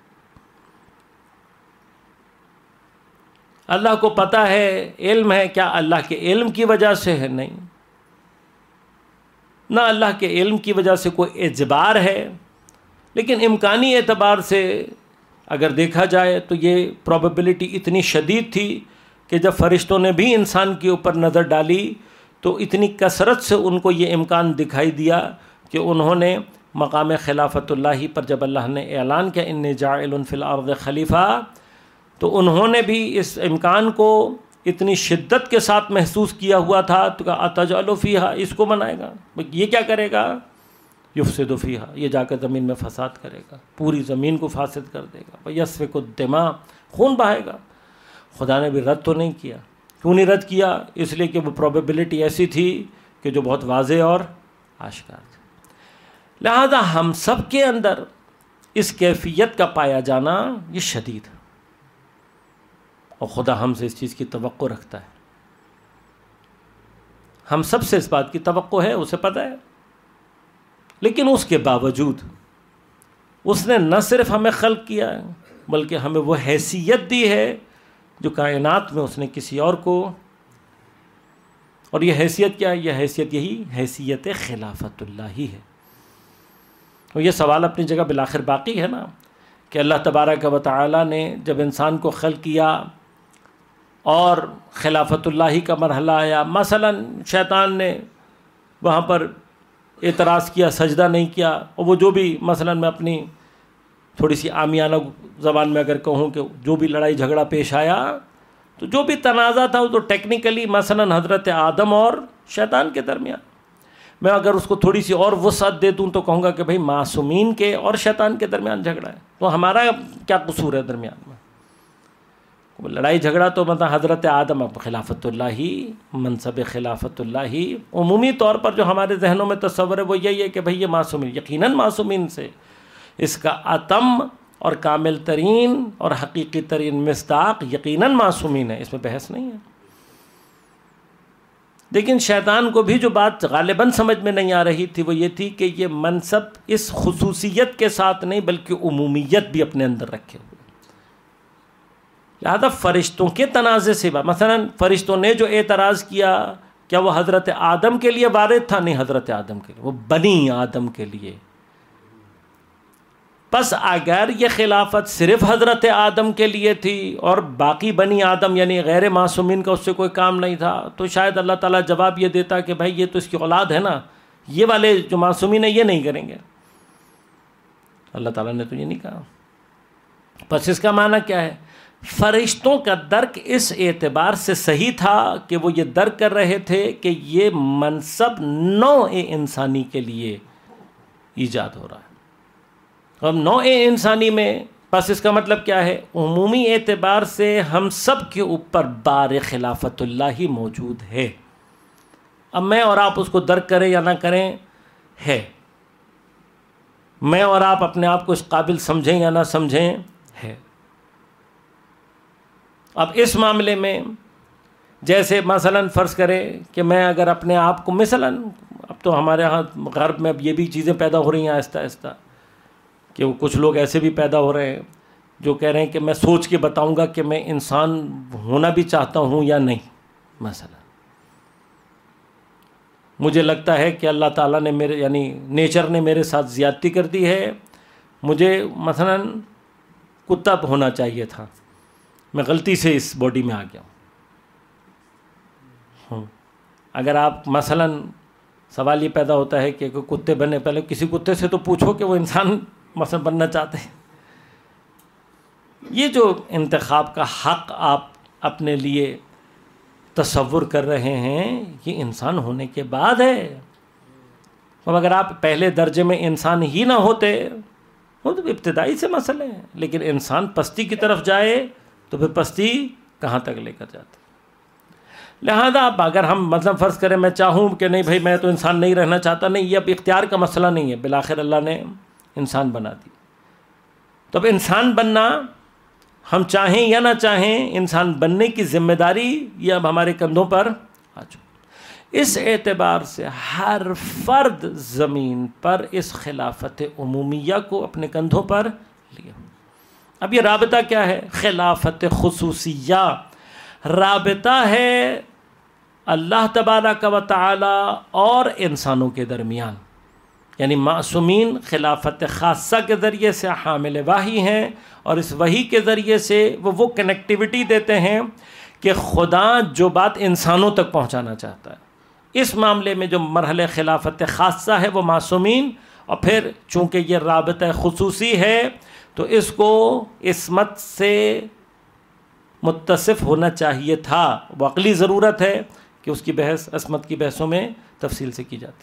اللہ کو پتہ ہے، علم ہے، کیا اللہ کے علم کی وجہ سے ہے؟ نہیں، نہ اللہ کے علم کی وجہ سے کوئی اجبار ہے، لیکن امکانی اعتبار سے اگر دیکھا جائے تو یہ پروبیبلٹی اتنی شدید تھی کہ جب فرشتوں نے بھی انسان کے اوپر نظر ڈالی تو اتنی کثرت سے ان کو یہ امکان دکھائی دیا کہ انہوں نے مقام خلافت اللہ پر جب اللہ نے اعلان کیا انی جاعل فی الارض خلیفہ، تو انہوں نے بھی اس امکان کو اتنی شدت کے ساتھ محسوس کیا ہوا تھا، تو کہا اتجعل فیہا، اس کو بنائے گا، یہ کیا کرے گا؟ یفسد فیہا، یہ جا کر زمین میں فساد کرے گا، پوری زمین کو فاسد کر دے گا، یسفک الدماء، خون بہائے گا۔ خدا نے بھی رد تو نہیں کیا۔ کیوں نہیں رد کیا؟ اس لیے کہ وہ پروبیبلٹی ایسی تھی کہ جو بہت واضح اور آشکار تھی۔ لہذا ہم سب کے اندر اس کیفیت کا پایا جانا یہ شدید ہے، اور خدا ہم سے اس چیز کی توقع رکھتا ہے، ہم سب سے اس بات کی توقع ہے، اسے پتہ ہے، لیکن اس کے باوجود اس نے نہ صرف ہمیں خلق کیا ہے بلکہ ہمیں وہ حیثیت دی ہے جو کائنات میں اس نے کسی اور کو، اور یہ حیثیت کیا ہے؟ یہ حیثیت یہی حیثیت خلافت اللہ ہی ہے۔ اور یہ سوال اپنی جگہ بالآخر باقی ہے نا، کہ اللہ تبارک و تعالی نے جب انسان کو خلق کیا اور خلافت اللہ کا مرحلہ آیا، مثلا شیطان نے وہاں پر اعتراض کیا، سجدہ نہیں کیا، اور وہ جو بھی مثلا میں اپنی تھوڑی سی عامیانہ زبان میں اگر کہوں کہ جو بھی لڑائی جھگڑا پیش آیا، تو جو بھی تنازع تھا وہ تو ٹیکنیکلی مثلا حضرت آدم اور شیطان کے درمیان، میں اگر اس کو تھوڑی سی اور وسعت دے دوں تو کہوں گا کہ بھئی معصومین کے اور شیطان کے درمیان جھگڑا ہے، تو ہمارا کیا قصور ہے درمیان میں؟ لڑائی جھگڑا تو مطلب حضرت آدم، اب خلافت اللہ ہی، منصب خلافت اللہ ہی، عمومی طور پر جو ہمارے ذہنوں میں تصور ہے وہ یہی ہے کہ بھئی یہ معصومین، یقیناً معصومین سے اس کا اتم اور کامل ترین اور حقیقی ترین مصداق یقیناً معصومین ہے، اس میں بحث نہیں ہے۔ لیکن شیطان کو بھی جو بات غالباً سمجھ میں نہیں آ رہی تھی وہ یہ تھی کہ یہ منصب اس خصوصیت کے ساتھ نہیں بلکہ عمومیت بھی اپنے اندر رکھے ہوئے، لہذا فرشتوں کے تنازع سے مثلا فرشتوں نے جو اعتراض کیا کیا وہ حضرت آدم کے لیے وارد تھا؟ نہیں، حضرت آدم کے لیے، وہ بنی آدم کے لیے۔ پس اگر یہ خلافت صرف حضرت آدم کے لیے تھی اور باقی بنی آدم یعنی غیر معصومین کا اس سے کوئی کام نہیں تھا، تو شاید اللہ تعالیٰ جواب یہ دیتا کہ بھائی یہ تو اس کی اولاد ہے نا، یہ والے جو معصومین ہیں یہ نہیں کریں گے۔ اللہ تعالیٰ نے تو یہ نہیں کہا۔ پس اس کا معنی کیا ہے؟ فرشتوں کا درک اس اعتبار سے صحیح تھا کہ وہ یہ درک کر رہے تھے کہ یہ منصب نوع انسانی کے لیے ایجاد ہو رہا ہے۔ اب نوع انسانی میں پس اس کا مطلب کیا ہے؟ عمومی اعتبار سے ہم سب کے اوپر بار خلافت اللہ ہی موجود ہے۔ اب میں اور آپ اس کو درک کریں یا نہ کریں ہے، میں اور آپ اپنے آپ کو اس قابل سمجھیں یا نہ سمجھیں ہے۔ اب اس معاملے میں جیسے مثلا فرض کریں کہ میں اگر اپنے آپ کو مثلا، اب تو ہمارے ہاں غرب میں اب یہ بھی چیزیں پیدا ہو رہی ہیں آہستہ آہستہ کہ وہ کچھ لوگ ایسے بھی پیدا ہو رہے ہیں جو کہہ رہے ہیں کہ میں سوچ کے بتاؤں گا کہ میں انسان ہونا بھی چاہتا ہوں یا نہیں۔ مثلا مجھے لگتا ہے کہ اللہ تعالیٰ نے میرے یعنی نیچر نے میرے ساتھ زیادتی کر دی ہے، مجھے مثلا کتا ہونا چاہیے تھا، میں غلطی سے اس باڈی میں آ گیا ہوں۔ اگر آپ مثلا سوال یہ پیدا ہوتا ہے کہ کتے بننے، پہلے کسی کتے سے تو پوچھو کہ وہ انسان مثلا بننا چاہتے ہیں۔ یہ جو انتخاب کا حق آپ اپنے لیے تصور کر رہے ہیں یہ انسان ہونے کے بعد ہے۔ اب اگر آپ پہلے درجے میں انسان ہی نہ ہوتے وہ تو ابتدائی سے مسئلے ہیں، لیکن انسان پستی کی طرف جائے تو پھر پستی کہاں تک لے کر جاتی۔ لہذا اب اگر ہم مطلب فرض کریں میں چاہوں کہ نہیں بھائی میں تو انسان نہیں رہنا چاہتا، نہیں، یہ اب اختیار کا مسئلہ نہیں ہے، بالآخر اللہ نے انسان بنا دی۔ تو اب انسان بننا ہم چاہیں یا نہ چاہیں انسان بننے کی ذمہ داری یہ اب ہمارے کندھوں پر آ چکی۔ اس اعتبار سے ہر فرد زمین پر اس خلافت عمومیہ کو اپنے کندھوں پر لیا۔ اب یہ رابطہ کیا ہے؟ خلافت خصوصیہ رابطہ ہے اللہ تبارک و تعالی اور انسانوں کے درمیان، یعنی معصومین خلافت خاصہ کے ذریعے سے حامل وحی ہیں اور اس وحی کے ذریعے سے وہ کنیکٹیوٹی دیتے ہیں کہ خدا جو بات انسانوں تک پہنچانا چاہتا ہے۔ اس معاملے میں جو مرحلہ خلافت خاصہ ہے وہ معصومین، اور پھر چونکہ یہ رابطہ خصوصی ہے تو اس کو عصمت سے متصف ہونا چاہیے تھا۔ وہ عقلی ضرورت ہے کہ اس کی بحث عصمت کی بحثوں میں تفصیل سے کی جاتی۔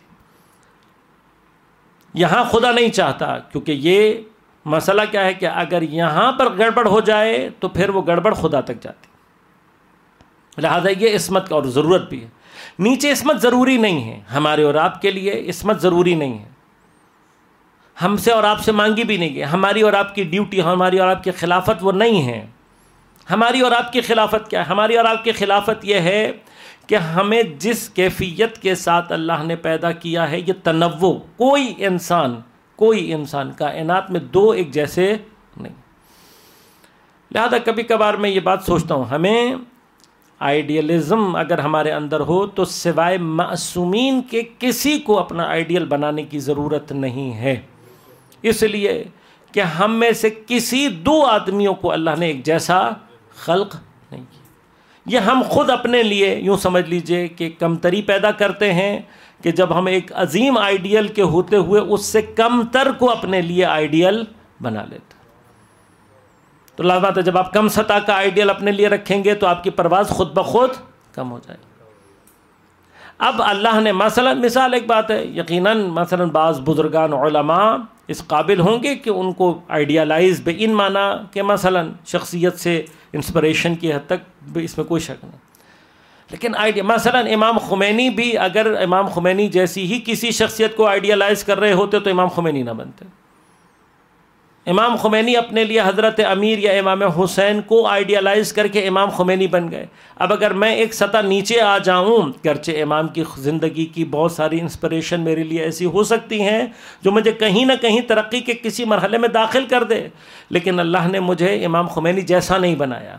یہاں خدا نہیں چاہتا، کیونکہ یہ مسئلہ کیا ہے کہ اگر یہاں پر گڑبڑ ہو جائے تو پھر وہ گڑبڑ خدا تک جاتی، لہذا یہ عصمت اور ضرورت بھی ہے۔ نیچے عصمت ضروری نہیں ہے، ہمارے اور آپ کے لیے عصمت ضروری نہیں ہے، ہم سے اور آپ سے مانگی بھی نہیں گئی۔ ہماری اور آپ کی ڈیوٹی، ہماری اور آپ کی خلافت وہ نہیں ہے۔ ہماری اور آپ کی خلافت کیا ہے؟ ہماری اور آپ کی خلافت یہ ہے کہ ہمیں جس کیفیت کے ساتھ اللہ نے پیدا کیا ہے، یہ تنوع، کوئی انسان کائنات میں دو ایک جیسے نہیں۔ لہذا کبھی کبھار میں یہ بات سوچتا ہوں، ہمیں آئیڈیلزم اگر ہمارے اندر ہو تو سوائے معصومین کے کسی کو اپنا آئیڈیل بنانے کی ضرورت نہیں ہے، اس لیے کہ ہم میں سے کسی دو آدمیوں کو اللہ نے ایک جیسا خلق نہیں کیا۔ یہ ہم خود اپنے لیے یوں سمجھ لیجئے کہ کمتری پیدا کرتے ہیں کہ جب ہم ایک عظیم آئیڈیل کے ہوتے ہوئے اس سے کم تر کو اپنے لیے آئیڈیل بنا لیتے ہیں۔ تو لازمات ہے جب آپ کم سطح کا آئیڈیل اپنے لیے رکھیں گے تو آپ کی پرواز خود بخود کم ہو جائے گی۔ اب اللہ نے مثال ایک بات ہے، یقیناً مثلا بعض بزرگان علماء اس قابل ہوں گے کہ ان کو آئیڈیالائز بے ان معنی کہ مثلا شخصیت سے انسپریشن کی حد تک اس میں کوئی شک نہیں، لیکن مثلا امام خمینی بھی اگر امام خمینی جیسی ہی کسی شخصیت کو آئیڈیالائز کر رہے ہوتے تو امام خمینی نہ بنتے۔ امام خمینی اپنے لیے حضرت امیر یا امام حسین کو آئیڈیالائز کر کے امام خمینی بن گئے. اب اگر میں ایک سطح نیچے آ جاؤں، گرچہ امام کی زندگی کی بہت ساری انسپریشن میرے لیے ایسی ہو سکتی ہیں جو مجھے کہیں نہ کہیں ترقی کے کسی مرحلے میں داخل کر دے، لیکن اللہ نے مجھے امام خمینی جیسا نہیں بنایا.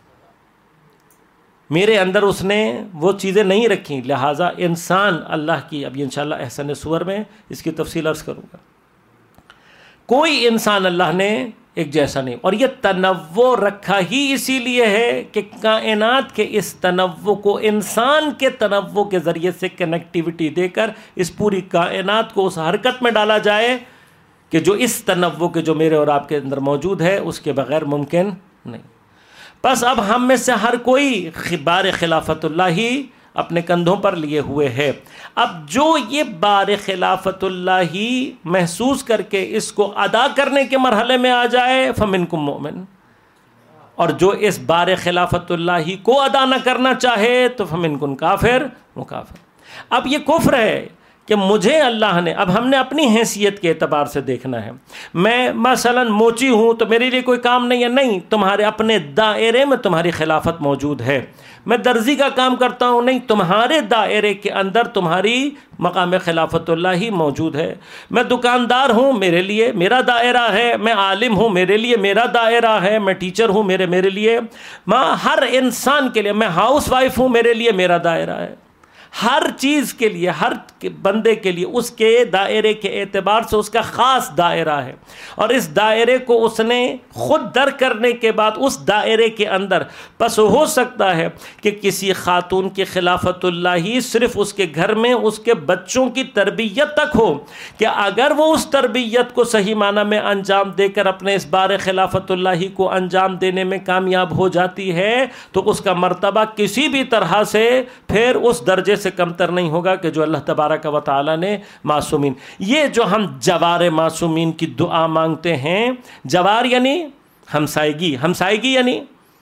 میرے اندر اس نے وہ چیزیں نہیں رکھیں، لہٰذا انسان اللہ کی، اب یہ انشاءاللہ احسن سور میں اس کی تفصیل عرض کروں گا، کوئی انسان اللہ نے ایک جیسا نہیں. اور یہ تنوع رکھا ہی اسی لیے ہے کہ کائنات کے اس تنوع کو انسان کے تنوع کے ذریعے سے کنیکٹیوٹی دے کر اس پوری کائنات کو اس حرکت میں ڈالا جائے کہ جو اس تنوع کے جو میرے اور آپ کے اندر موجود ہے اس کے بغیر ممکن نہیں. بس اب ہم میں سے ہر کوئی بار خلافت اللہ ہی اپنے کندھوں پر لیے ہوئے ہے. اب جو یہ بار خلافت اللہ ہی محسوس کر کے اس کو ادا کرنے کے مرحلے میں آ جائے فمنکم مؤمن، اور جو اس بار خلافت اللہ ہی کو ادا نہ کرنا چاہے تو فمنکم کافر، وہ کافر. اب یہ کفر ہے کہ مجھے اللہ نے، اب ہم نے اپنی حیثیت کے اعتبار سے دیکھنا ہے. میں مثلا موچی ہوں تو میرے لیے کوئی کام نہیں ہے، نہیں، تمہارے اپنے دائرے میں تمہاری خلافت موجود ہے. میں درزی کا کام کرتا ہوں، نہیں، تمہارے دائرے کے اندر تمہاری مقام خلافت اللہ ہی موجود ہے. میں دکاندار ہوں، میرے لیے میرا دائرہ ہے. میں عالم ہوں، میرے لیے میرا دائرہ ہے. میں ٹیچر ہوں، میرے لیے، ہر انسان کے لیے، میں ہاؤس وائف ہوں، میرے لیے میرا دائرہ ہے. ہر چیز کے لیے، ہر بندے کے لیے اس کے دائرے کے اعتبار سے اس کا خاص دائرہ ہے. اور اس دائرے کو اس نے خود درک کرنے کے بعد اس دائرے کے اندر بس ہو سکتا ہے کہ کسی خاتون کی خلافت اللہ ہی صرف اس کے گھر میں اس کے بچوں کی تربیت تک ہو، کہ اگر وہ اس تربیت کو صحیح معنی میں انجام دے کر اپنے اس بار خلافت اللہ ہی کو انجام دینے میں کامیاب ہو جاتی ہے تو اس کا مرتبہ کسی بھی طرح سے پھر اس درجے سے کمتر نہیں ہوگا کہ جو اللہ تبارک و تعالی نے معصومین. یہ جو ہم جوار معصومین کی دعا مانگتے ہیں، جوار یعنی ہمسائیگی، ہمسائیگی یعنی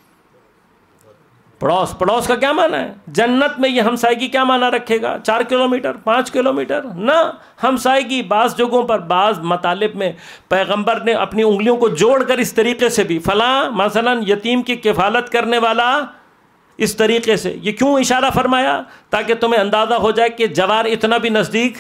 پڑوس. پڑوس کا کیا معنی ہے؟ جنت میں یہ ہمسائیگی کیا معنی رکھے گا؟ 4 کلومیٹر، 5 کلومیٹر؟ نہ، ہمسائیگی بعض جگہوں پر، بعض مطالب میں پیغمبر نے اپنی انگلیوں کو جوڑ کر اس طریقے سے بھی، فلاں مثلا یتیم کی کفالت کرنے والا، اس طریقے سے. یہ کیوں اشارہ فرمایا؟ تاکہ تمہیں اندازہ ہو جائے کہ جوار اتنا بھی نزدیک.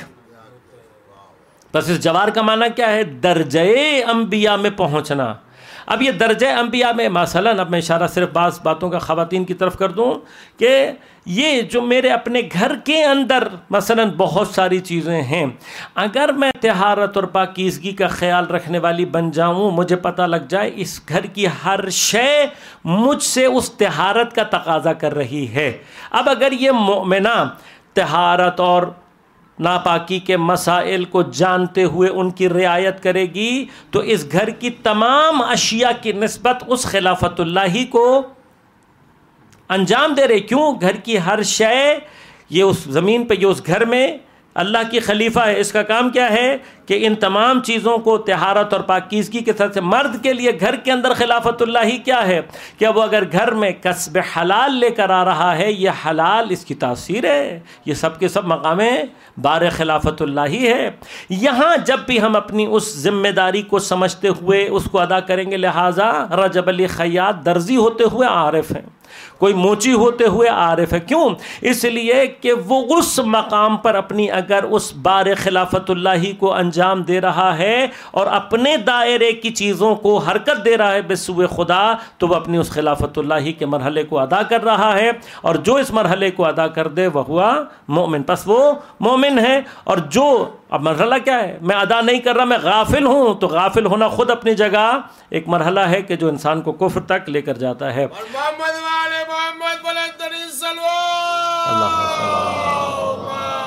بس اس جوار کا معنی کیا ہے؟ درجہ انبیاء میں پہنچنا. اب یہ درجہ انبیاء میں مثلا، اب میں اشارہ صرف بعض باتوں کا خواتین کی طرف کر دوں کہ یہ جو میرے اپنے گھر کے اندر مثلا بہت ساری چیزیں ہیں، اگر میں طہارت اور پاکیزگی کا خیال رکھنے والی بن جاؤں، مجھے پتہ لگ جائے اس گھر کی ہر شے مجھ سے اس طہارت کا تقاضا کر رہی ہے. اب اگر یہ مومنہ طہارت اور ناپاکی کے مسائل کو جانتے ہوئے ان کی رعایت کرے گی تو اس گھر کی تمام اشیاء کی نسبت اس خلافت اللہ ہی کو انجام دے رہے. کیوں؟ گھر کی ہر شے، یہ اس زمین پہ، یہ اس گھر میں اللہ کی خلیفہ ہے. اس کا کام کیا ہے کہ ان تمام چیزوں کو طہارت اور پاکیزگی کے ساتھ سے. مرد کے لیے گھر کے اندر خلافت اللہ ہی کیا ہے کہ وہ اگر گھر میں کسب حلال لے کر آ رہا ہے، یہ حلال اس کی تاثیر ہے. یہ سب کے سب مقام بار خلافت اللہ ہی ہے. یہاں جب بھی ہم اپنی اس ذمہ داری کو سمجھتے ہوئے اس کو ادا کریں گے، لہٰذا رجب علی خیاط درزی ہوتے ہوئے عارف ہیں، کوئی موچی ہوتے ہوئے عارف ہے. کیوں؟ اس لیے کہ وہ اس مقام پر اپنی اگر اس بار خلافت اللہ ہی کو انجام دے رہا ہے اور اپنے دائرے کی چیزوں کو حرکت دے رہا ہے بسوء خدا، تو وہ اپنی اس خلافت اللہ ہی کے مرحلے کو ادا کر رہا ہے. اور جو اس مرحلے کو ادا کر دے وہ ہوا مومن، پس وہ مومن ہے. اور جو اب مرحلہ کیا ہے؟ میں ادا نہیں کر رہا، میں غافل ہوں، تو غافل ہونا خود اپنی جگہ ایک مرحلہ ہے کہ جو انسان کو کفر تک لے کر جاتا ہے. اور محمد والے محمد بلند ترین صلوات. اللہ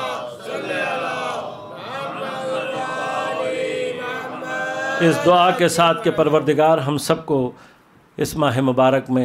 اس دعا کے ساتھ کہ پروردگار ہم سب کو اس ماہ مبارک میں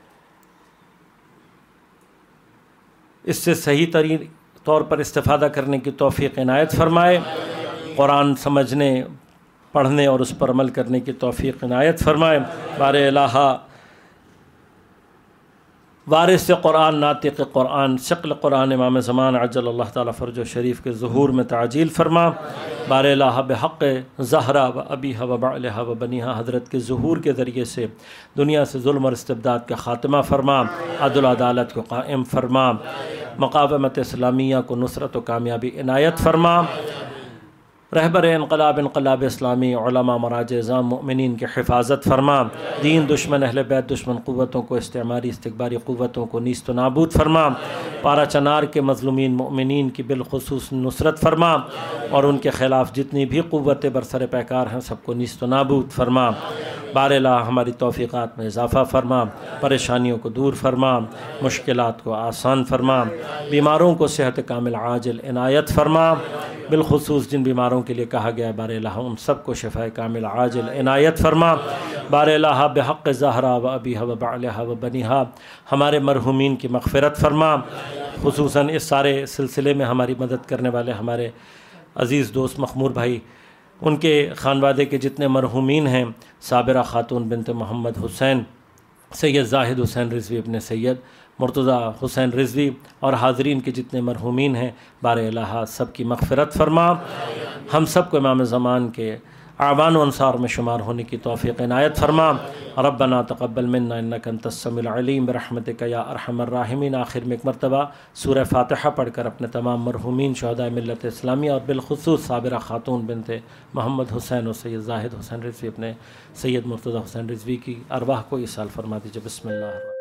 اس سے صحیح ترین طور پر استفادہ کرنے کی توفیق عنایت فرمائے، قرآن سمجھنے، پڑھنے اور اس پر عمل کرنے کی توفیق عنایت فرمائے. بار الہ وارث قرآن، ناطق قرآن، شکل قرآن امام زمان عجل اللہ تعالیٰ فرج و شریف کے ظہور میں تعجیل فرما۔ بار الہ بحق زہرا و ابیہا و بعلہا و بنیہا، حضرت کے ظہور کے ذریعے سے دنیا سے ظلم اور استبداد کا خاتمہ فرما، عدل و عدالت کو قائم فرما، مقاومت اسلامیہ کو نصرت و کامیابی عنایت فرما، رہبر انقلاب اسلامی، علماء، مراجع، عظام مؤمنین کی حفاظت فرما، دین دشمن، اہل بیت دشمن قوتوں کو، استعماری استکباری قوتوں کو نیست و نابود فرما، پارا چنار کے مظلومین مؤمنین کی بالخصوص نصرت فرما، اور ان کے خلاف جتنی بھی قوتیں برسر پیکار ہیں سب کو نیست و نابود فرما۔ بار الہ ہماری توفیقات میں اضافہ فرما، پریشانیوں کو دور فرما، مشکلات کو آسان فرما، بیماروں کو صحت کامل عاجل عنایت فرما، بالخصوص جن بیماروں کے لیے کہا گیا ہے بار الہ ان سب کو شفاء کامل عاجل عنایت فرما۔ بار الہ بحق زہرا و ابیہا و بعلہا و بنیہا ہمارے مرحومین کی مغفرت فرما، خصوصاً اس سارے سلسلے میں ہماری مدد کرنے والے ہمارے عزیز دوست مخمور بھائی، ان کے خانوادے کے جتنے مرحومین ہیں، صابرہ خاتون بنت محمد حسین، سید زاہد حسین رضوی ابن سید مرتضیٰ حسین رضوی، اور حاضرین کے جتنے مرحومین ہیں، بار الہ سب کی مغفرت فرما، ہم سب کو امام زمان کے اعوان و انصار میں شمار ہونے کی توفیق عنایت فرما۔ ربنا تقبل منا انک انت السمیع العلیم برحمتک یا ارحم الراحمین۔ آخر میں ایک مرتبہ سورہ فاتحہ پڑھ کر اپنے تمام مرحومین شہداء ملت اسلامیہ اور بالخصوص صابرہ خاتون بنت محمد حسین اور سید زاہد حسین رضوی اپنے سید مرتضیٰ حسین رضوی کی ارواح کو ایصال فرما دیجیے۔ بسم اللہ الرحمن الرحیم۔